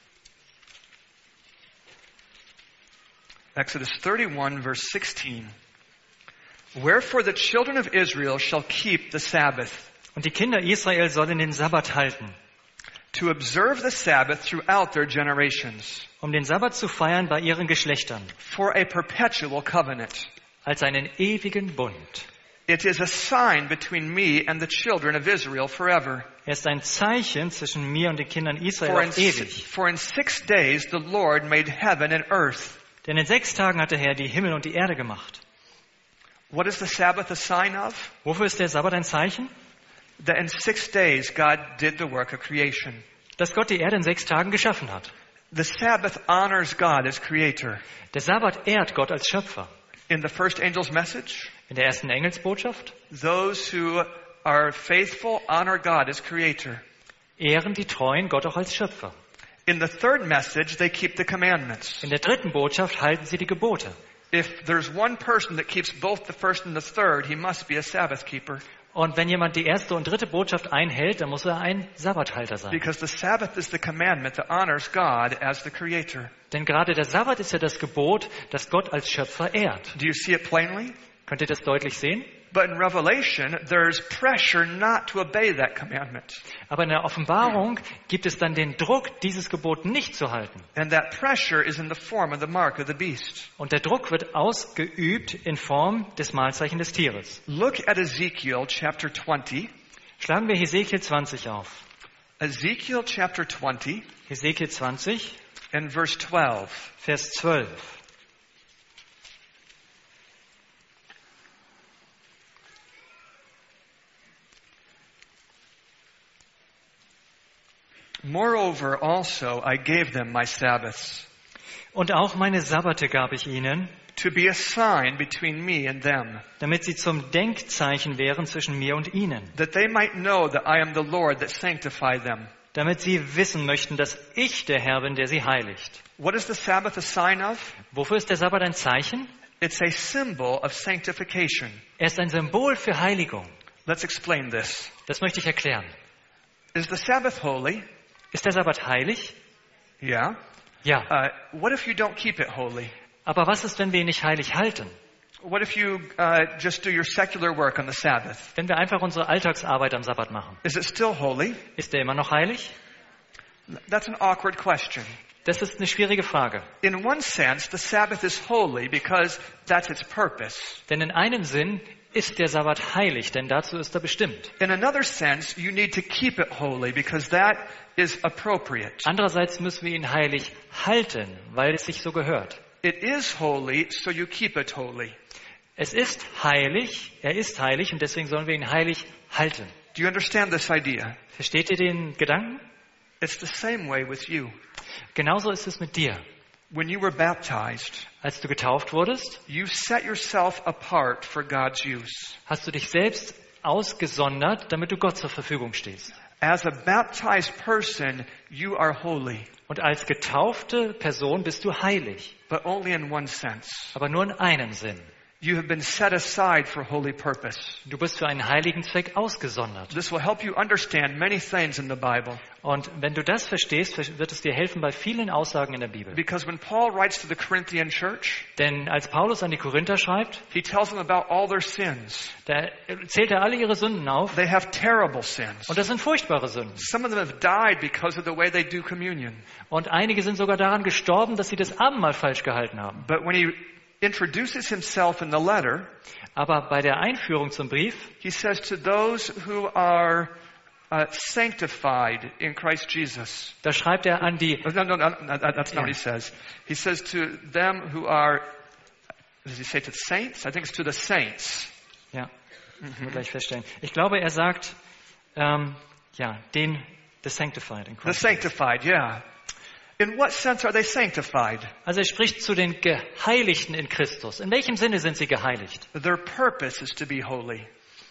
Speaker 1: Exodus 31 verse 16. Wherefore the children of Israel shall keep the Sabbath,
Speaker 2: Und die Kinder Israel sollen den Sabbat halten,
Speaker 1: to observe the Sabbath throughout their generations,
Speaker 2: um den Sabbat zu feiern bei ihren Geschlechtern,
Speaker 1: for a perpetual covenant.
Speaker 2: als einen ewigen Bund.
Speaker 1: It is a sign between me and the children of Israel forever.
Speaker 2: Er ist ein Zeichen zwischen mir und den Kindern Israel auf ewig.
Speaker 1: For in 6 days the Lord made heaven and earth.
Speaker 2: Denn in 6 Tagen hat der Herr die Himmel und die Erde gemacht.
Speaker 1: What is the Sabbath a sign of?
Speaker 2: Wofür ist der Sabbat ein Zeichen?
Speaker 1: That in 6 days God did the work of creation.
Speaker 2: Dass Gott die Erde in 6 Tagen geschaffen hat.
Speaker 1: The Sabbath honors God as creator.
Speaker 2: Der Sabbat ehrt Gott als Schöpfer.
Speaker 1: In the first angel's message,
Speaker 2: In der ersten Engelsbotschaft
Speaker 1: those who are faithful honor God as creator.
Speaker 2: ehren die Treuen Gott auch als Schöpfer.
Speaker 1: In the third message, they keep the commandments.
Speaker 2: In der dritten Botschaft halten sie die Gebote.
Speaker 1: If there's one person that keeps both the first and the third, he must be a Sabbath keeper.
Speaker 2: Und wenn jemand die erste und dritte Botschaft einhält, dann muss er ein Sabbathalter sein.
Speaker 1: Because the Sabbath is the commandment that honors God as the creator.
Speaker 2: Denn gerade der Sabbat ist ja das Gebot, das Gott als Schöpfer ehrt.
Speaker 1: Do you see it plainly?
Speaker 2: Könnt ihr das deutlich sehen?
Speaker 1: But in Revelation, there's pressure not to obey that commandment.
Speaker 2: Aber in der Offenbarung gibt es dann den Druck, dieses Gebot nicht zu halten.
Speaker 1: And that pressure is in the form of the mark of the beast.
Speaker 2: Und der Druck wird ausgeübt in Form des Mahlzeichen des Tieres.
Speaker 1: Look at Ezekiel chapter 20.
Speaker 2: Schlagen wir Hesekiel 20 auf.
Speaker 1: Ezekiel chapter 20
Speaker 2: Hesekiel 20,
Speaker 1: and verse 12.
Speaker 2: Vers 12.
Speaker 1: Moreover, also I gave them my Sabbaths,
Speaker 2: Und auch meine Sabbate gab ich ihnen,
Speaker 1: to be a sign between me and them,
Speaker 2: damit sie zum Denkzeichen wären zwischen mir und ihnen.
Speaker 1: that they might know that I am the Lord that sanctify them.
Speaker 2: Damit sie wissen möchten, dass ich der Herr bin, der sie heiligt.
Speaker 1: What is the Sabbath a sign of?
Speaker 2: Wofür ist der Sabbat ein Zeichen?
Speaker 1: It's a symbol of sanctification.
Speaker 2: Er ist ein Symbol für Heiligung.
Speaker 1: Let's explain this.
Speaker 2: Das möchte ich erklären.
Speaker 1: Is the Sabbath holy?
Speaker 2: Ist der Sabbat heilig?
Speaker 1: Yeah.
Speaker 2: Ja.
Speaker 1: What if you don't keep it holy?
Speaker 2: Aber was ist, wenn wir ihn nicht heilig halten?
Speaker 1: What if you just do your secular work on the Sabbath?
Speaker 2: Wenn wir einfach unsere Alltagsarbeit am Sabbat machen?
Speaker 1: Is it still holy?
Speaker 2: Ist der immer noch heilig?
Speaker 1: That's an awkward question.
Speaker 2: Das ist eine schwierige Frage.
Speaker 1: In one sense, the Sabbath is holy because that's its purpose.
Speaker 2: Denn in einem Sinn ist der Sabbat heilig, denn dazu ist er bestimmt.
Speaker 1: In another sense, you need to keep it holy because that is appropriate.
Speaker 2: Andererseits müssen wir ihn heilig halten, weil es sich so gehört.
Speaker 1: It is holy, so you keep it holy.
Speaker 2: Es ist heilig, er ist heilig und deswegen sollen wir ihn heilig halten.
Speaker 1: Do you understand this idea?
Speaker 2: Versteht ihr den Gedanken?
Speaker 1: It's the same way with you.
Speaker 2: Genauso ist es mit dir.
Speaker 1: When you were baptized,
Speaker 2: Als du getauft wurdest,
Speaker 1: you set yourself apart for God's use.
Speaker 2: hast du dich selbst ausgesondert, damit du Gott zur Verfügung stehst.
Speaker 1: As a baptized person, you are holy,
Speaker 2: Und als getaufte Person bist du heilig,
Speaker 1: but only in one sense.
Speaker 2: aber nur in einem Sinn.
Speaker 1: You have been set aside for holy purpose.
Speaker 2: Du bist für einen heiligen Zweck ausgesondert.
Speaker 1: This will help you understand many things in the Bible.
Speaker 2: Und wenn du das verstehst, wird es dir helfen bei vielen Aussagen in der Bibel.
Speaker 1: Because when Paul writes to the Corinthian church,
Speaker 2: Denn als Paulus an die Korinther schreibt,
Speaker 1: he tells them about all their sins.
Speaker 2: da zählt er alle ihre Sünden auf.
Speaker 1: They have terrible sins.
Speaker 2: Und das sind furchtbare Sünden.
Speaker 1: Some of them have died because of the way they do communion.
Speaker 2: Und einige sind sogar daran gestorben, dass sie das Abendmahl falsch gehalten haben.
Speaker 1: But when he introduces himself in the letter,
Speaker 2: Aber bei der Einführung zum Brief
Speaker 1: he says to those who are sanctified in Christ Jesus.
Speaker 2: da schreibt er an die,
Speaker 1: No, that's not what he says. He says to them who are, does he say to the saints? I think it's to the saints.
Speaker 2: ja, wir gleich feststellen. Ich glaube, er sagt, the sanctified in
Speaker 1: The
Speaker 2: Christ.
Speaker 1: sanctified, yeah. In what sense are they sanctified?
Speaker 2: Also er spricht zu den Geheiligten in Christus. In welchem Sinne sind sie geheiligt?
Speaker 1: Their purpose is to be holy.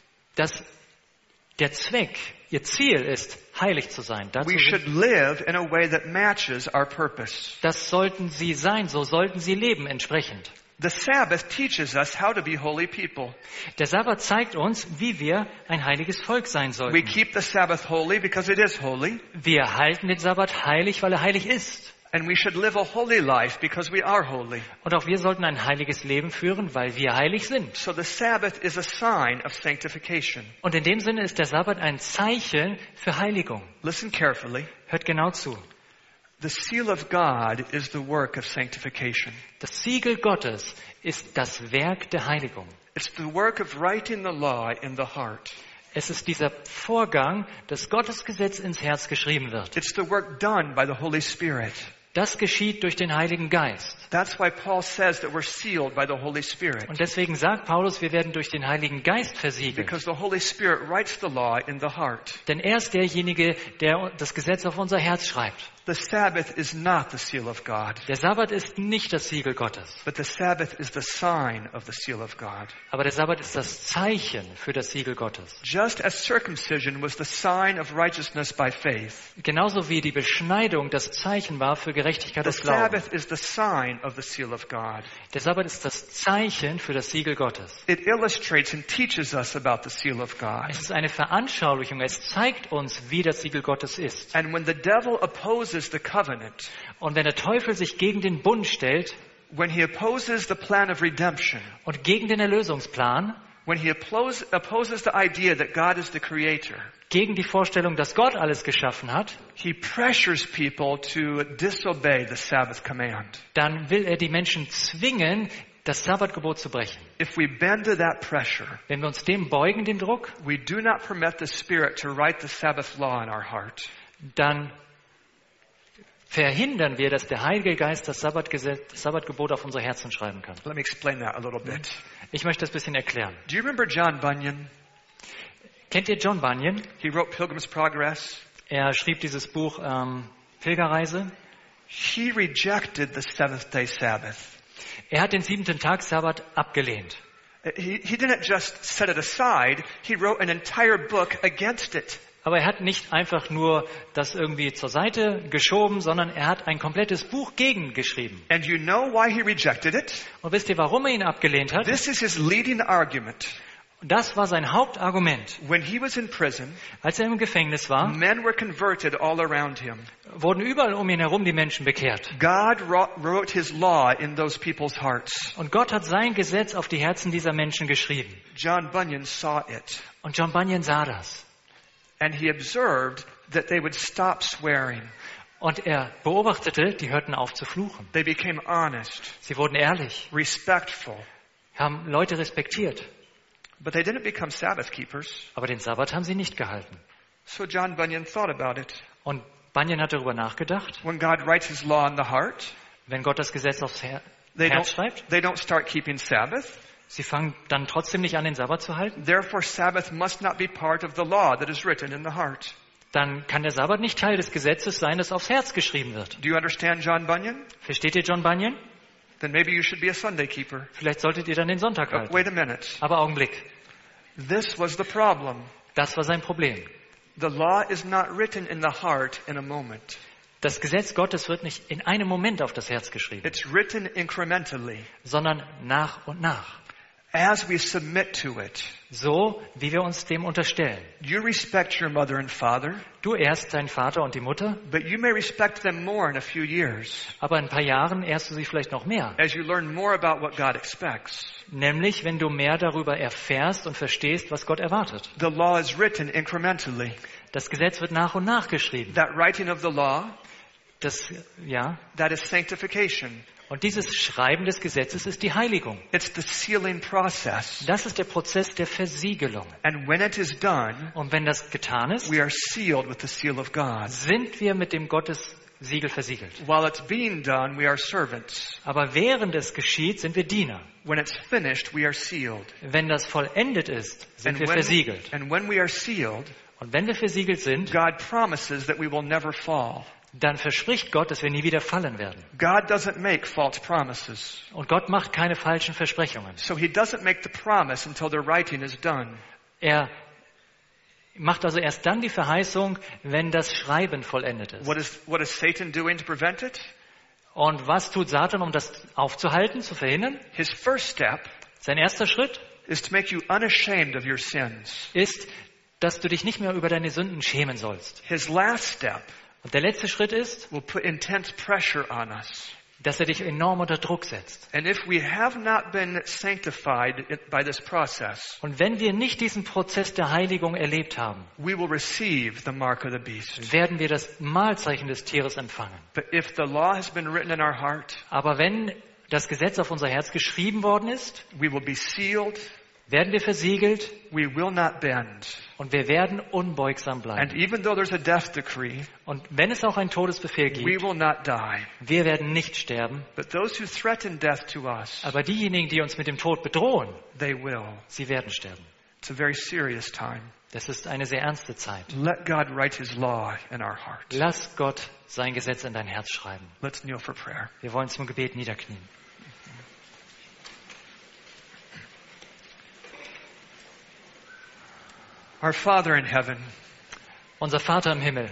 Speaker 2: Der Zweck, ihr Ziel ist, heilig zu sein.
Speaker 1: We should live in a way that matches our purpose.
Speaker 2: Das sollten sie sein, so sollten sie leben entsprechend.
Speaker 1: The Sabbath teaches us how to be holy people.
Speaker 2: Der Sabbat zeigt uns, wie wir ein heiliges Volk sein
Speaker 1: We
Speaker 2: sollten.
Speaker 1: keep the Sabbath holy because it is holy,
Speaker 2: Wir halten den Sabbat heilig, weil er heilig ist.
Speaker 1: and we should live a holy life because we are holy.
Speaker 2: Und auch wir sollten ein heiliges Leben führen, weil wir heilig sind.
Speaker 1: So the Sabbath is a sign of sanctification.
Speaker 2: Und in dem Sinne ist der Sabbat ein Zeichen für Heiligung.
Speaker 1: Listen carefully.
Speaker 2: Hört genau zu.
Speaker 1: The seal of God is the work of sanctification.
Speaker 2: Das Siegel Gottes ist das Werk der Heiligung.
Speaker 1: It's the work of writing the law in the heart.
Speaker 2: Es ist dieser Vorgang, dass Gottes Gesetz ins Herz geschrieben wird.
Speaker 1: It's the work done by the Holy Spirit.
Speaker 2: Das geschieht durch den Heiligen Geist.
Speaker 1: That's why Paul says that we're sealed by the Holy Spirit.
Speaker 2: Und deswegen sagt Paulus, wir werden durch den Heiligen Geist versiegelt.
Speaker 1: Because the Holy Spirit writes the law in the heart.
Speaker 2: Denn er ist derjenige, der das Gesetz auf unser Herz schreibt.
Speaker 1: The Sabbath is not the seal of God,
Speaker 2: Der Sabbat ist nicht das Siegel Gottes.
Speaker 1: but the Sabbath is the sign of the seal of God.
Speaker 2: Aber der Sabbat ist das Zeichen für das Siegel Gottes.
Speaker 1: Just as circumcision was the sign of righteousness by faith,
Speaker 2: Genauso wie die Beschneidung das Zeichen war für Gerechtigkeit
Speaker 1: the
Speaker 2: des Glaubens.
Speaker 1: Sabbath is the sign of the seal of God.
Speaker 2: Der Sabbat ist das Zeichen für das Siegel Gottes.
Speaker 1: It illustrates and teaches us about the seal of God.
Speaker 2: Es ist eine Veranschaulichung. Es zeigt uns, wie das Siegel Gottes ist.
Speaker 1: And when the devil opposes the covenant,
Speaker 2: Und wenn der Teufel sich gegen den Bund stellt
Speaker 1: when he opposes the plan of redemption,
Speaker 2: und gegen den Erlösungsplan,
Speaker 1: when he opposes the idea that God is the creator,
Speaker 2: gegen die Vorstellung, dass Gott alles geschaffen hat,
Speaker 1: he pressures people to disobey the Sabbath command.
Speaker 2: dann will er die Menschen zwingen, das Sabbatgebot zu brechen.
Speaker 1: If we bend to that pressure,
Speaker 2: Wenn wir uns dem beugen, dem Druck,
Speaker 1: we do not permit the Spirit to write the Sabbath law in our heart.
Speaker 2: dann verhindern wir, dass der Heilige Geist das Sabbatgebot auf unsere Herzen schreiben kann.
Speaker 1: Let me explain that a little bit.
Speaker 2: Ich möchte das ein bisschen erklären.
Speaker 1: Do you remember John Bunyan?
Speaker 2: Kennt ihr John Bunyan?
Speaker 1: He wrote Pilgrim's Progress.
Speaker 2: Er schrieb dieses Buch Pilgerreise.
Speaker 1: He rejected the seventh-day Sabbath.
Speaker 2: Er hat den 7. Tag Sabbat abgelehnt.
Speaker 1: He didn't just set it aside, he wrote an entire book against it.
Speaker 2: Aber er hat nicht einfach nur das irgendwie zur Seite geschoben, sondern er hat ein komplettes Buch gegen geschrieben.
Speaker 1: And you know why he rejected it?
Speaker 2: Und wisst ihr, warum er ihn abgelehnt hat?
Speaker 1: This is his leading argument.
Speaker 2: Das war sein Hauptargument.
Speaker 1: When he was in prison,
Speaker 2: Als er im Gefängnis war,
Speaker 1: men were converted all around him.
Speaker 2: wurden überall um ihn herum die Menschen bekehrt.
Speaker 1: God wrote his law in those people's hearts.
Speaker 2: Und Gott hat sein Gesetz auf die Herzen dieser Menschen geschrieben.
Speaker 1: John Bunyan saw it.
Speaker 2: Und John Bunyan sah das.
Speaker 1: And he observed that they would stop swearing.
Speaker 2: Und er beobachtete, die hörten auf zu fluchen.
Speaker 1: They became honest,
Speaker 2: Sie wurden ehrlich,
Speaker 1: respectful.
Speaker 2: haben Leute respektiert.
Speaker 1: But they didn't become Sabbath keepers.
Speaker 2: Aber den Sabbat haben sie nicht gehalten.
Speaker 1: So John Bunyan thought about it.
Speaker 2: Und Bunyan hat darüber nachgedacht,
Speaker 1: When God writes his law in the heart,
Speaker 2: wenn Gott das Gesetz aufs
Speaker 1: they
Speaker 2: Herz schreibt,
Speaker 1: don't start keeping Sabbath.
Speaker 2: sie fangen dann trotzdem nicht an, den Sabbat zu halten,
Speaker 1: Therefore, Sabbath must not be part of the law that is written in the heart.
Speaker 2: dann kann der Sabbat nicht Teil des Gesetzes sein, das aufs Herz geschrieben wird.
Speaker 1: Do you understand John Bunyan?
Speaker 2: Versteht ihr John Bunyan?
Speaker 1: Then maybe you should be a Sunday keeper.
Speaker 2: Vielleicht solltet ihr dann den Sonntag
Speaker 1: But
Speaker 2: halten.
Speaker 1: wait a minute.
Speaker 2: Aber Augenblick,
Speaker 1: This was the problem.
Speaker 2: das war sein Problem.
Speaker 1: The law is not written in the heart in a moment.
Speaker 2: Das Gesetz Gottes wird nicht in einem Moment auf das Herz geschrieben,
Speaker 1: It's written incrementally
Speaker 2: sondern nach und nach.
Speaker 1: as we submit to it.
Speaker 2: So, wie wir uns dem unterstellen.
Speaker 1: You respect your mother and father,
Speaker 2: Du ehrst deinen Vater und die Mutter,
Speaker 1: but you may respect them more in a few years
Speaker 2: aber in ein paar Jahren ehrst du sie vielleicht noch mehr.
Speaker 1: as you learn more about what God expects.
Speaker 2: Nämlich, wenn du mehr darüber erfährst und verstehst, was Gott erwartet.
Speaker 1: The law is written incrementally.
Speaker 2: Das Gesetz wird nach und nach geschrieben.
Speaker 1: That writing of the law,
Speaker 2: Ja.
Speaker 1: that is sanctification.
Speaker 2: Und dieses Schreiben des Gesetzes ist die Heiligung.
Speaker 1: It's the sealing process.
Speaker 2: Das ist der Prozess der Versiegelung.
Speaker 1: And when it is done,
Speaker 2: Und wenn das getan ist,
Speaker 1: we are sealed with the seal of God.
Speaker 2: sind wir mit dem Gottessiegel versiegelt.
Speaker 1: While it's being done, we are servants.
Speaker 2: Aber während es geschieht, sind wir Diener.
Speaker 1: When it's finished, we are sealed.
Speaker 2: Wenn das vollendet ist, sind wir
Speaker 1: when
Speaker 2: versiegelt.
Speaker 1: we are sealed,
Speaker 2: Und wenn wir versiegelt sind,
Speaker 1: God promises that we will never fall.
Speaker 2: dann verspricht Gott, dass wir nie wieder fallen werden.
Speaker 1: God doesn't make false promises.
Speaker 2: Und Gott macht keine falschen Versprechungen.
Speaker 1: So he doesn't make the promise until the writing is done.
Speaker 2: Er macht also erst dann die Verheißung, wenn das Schreiben vollendet ist.
Speaker 1: What is Satan doing to prevent it?
Speaker 2: Und was tut Satan, um das aufzuhalten, zu verhindern?
Speaker 1: His first step
Speaker 2: Sein erster Schritt
Speaker 1: is to make you unashamed of your sins.
Speaker 2: ist, dass du dich nicht mehr über deine Sünden schämen sollst.
Speaker 1: His last step
Speaker 2: Und der letzte Schritt ist,
Speaker 1: will put intense pressure on us.
Speaker 2: dass er dich enorm unter Druck setzt.
Speaker 1: And if we have not been sanctified by this process,
Speaker 2: Und wenn wir nicht diesen Prozess der Heiligung erlebt haben,
Speaker 1: we will receive the mark of the beast.
Speaker 2: werden wir das Mahlzeichen des Tieres empfangen.
Speaker 1: But if the law has been written in our heart,
Speaker 2: Aber wenn das Gesetz auf unser Herz geschrieben worden ist,
Speaker 1: we will be sealed,
Speaker 2: werden wir versiegelt
Speaker 1: we will not bend.
Speaker 2: und wir werden unbeugsam
Speaker 1: And
Speaker 2: bleiben.
Speaker 1: even though there's a death decree,
Speaker 2: Und wenn es auch einen Todesbefehl
Speaker 1: we
Speaker 2: gibt,
Speaker 1: will not die.
Speaker 2: wir werden nicht sterben.
Speaker 1: But those who threaten death to us,
Speaker 2: Aber diejenigen, die uns mit dem Tod bedrohen,
Speaker 1: they will.
Speaker 2: sie werden sterben.
Speaker 1: It's a very serious time.
Speaker 2: Das ist eine sehr ernste Zeit.
Speaker 1: Let God write his law in our heart.
Speaker 2: Lass Gott sein Gesetz in dein Herz schreiben.
Speaker 1: Let's kneel for prayer.
Speaker 2: Wir wollen zum Gebet niederknien.
Speaker 1: Our Father in heaven,
Speaker 2: Unser Vater im Himmel,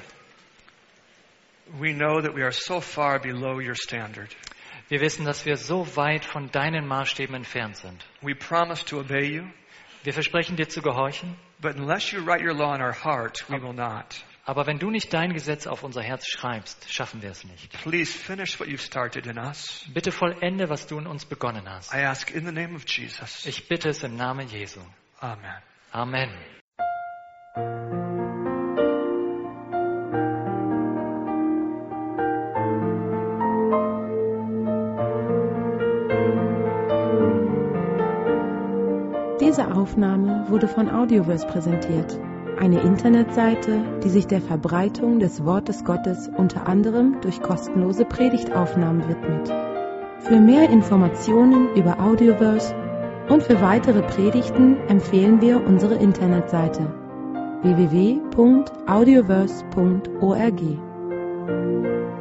Speaker 1: we know that we are so far below your standard.
Speaker 2: wir wissen, dass wir so weit von deinen Maßstäben entfernt sind.
Speaker 1: We promise to obey you,
Speaker 2: Wir versprechen dir zu gehorchen,
Speaker 1: but unless you write your law in our heart, we will not.
Speaker 2: aber wenn du nicht dein Gesetz auf unser Herz schreibst, schaffen wir es nicht.
Speaker 1: Please finish what you've started in us.
Speaker 2: Bitte vollende, was du in uns begonnen hast.
Speaker 1: I ask in the name of Jesus.
Speaker 2: Ich bitte es im Namen Jesu.
Speaker 1: Amen.
Speaker 2: Amen.
Speaker 3: Diese Aufnahme wurde von Audioverse präsentiert, eine Internetseite, die sich der Verbreitung des Wortes Gottes unter anderem durch kostenlose Predigtaufnahmen widmet. Für mehr Informationen über Audioverse und für weitere Predigten empfehlen wir unsere Internetseite www.audioverse.org.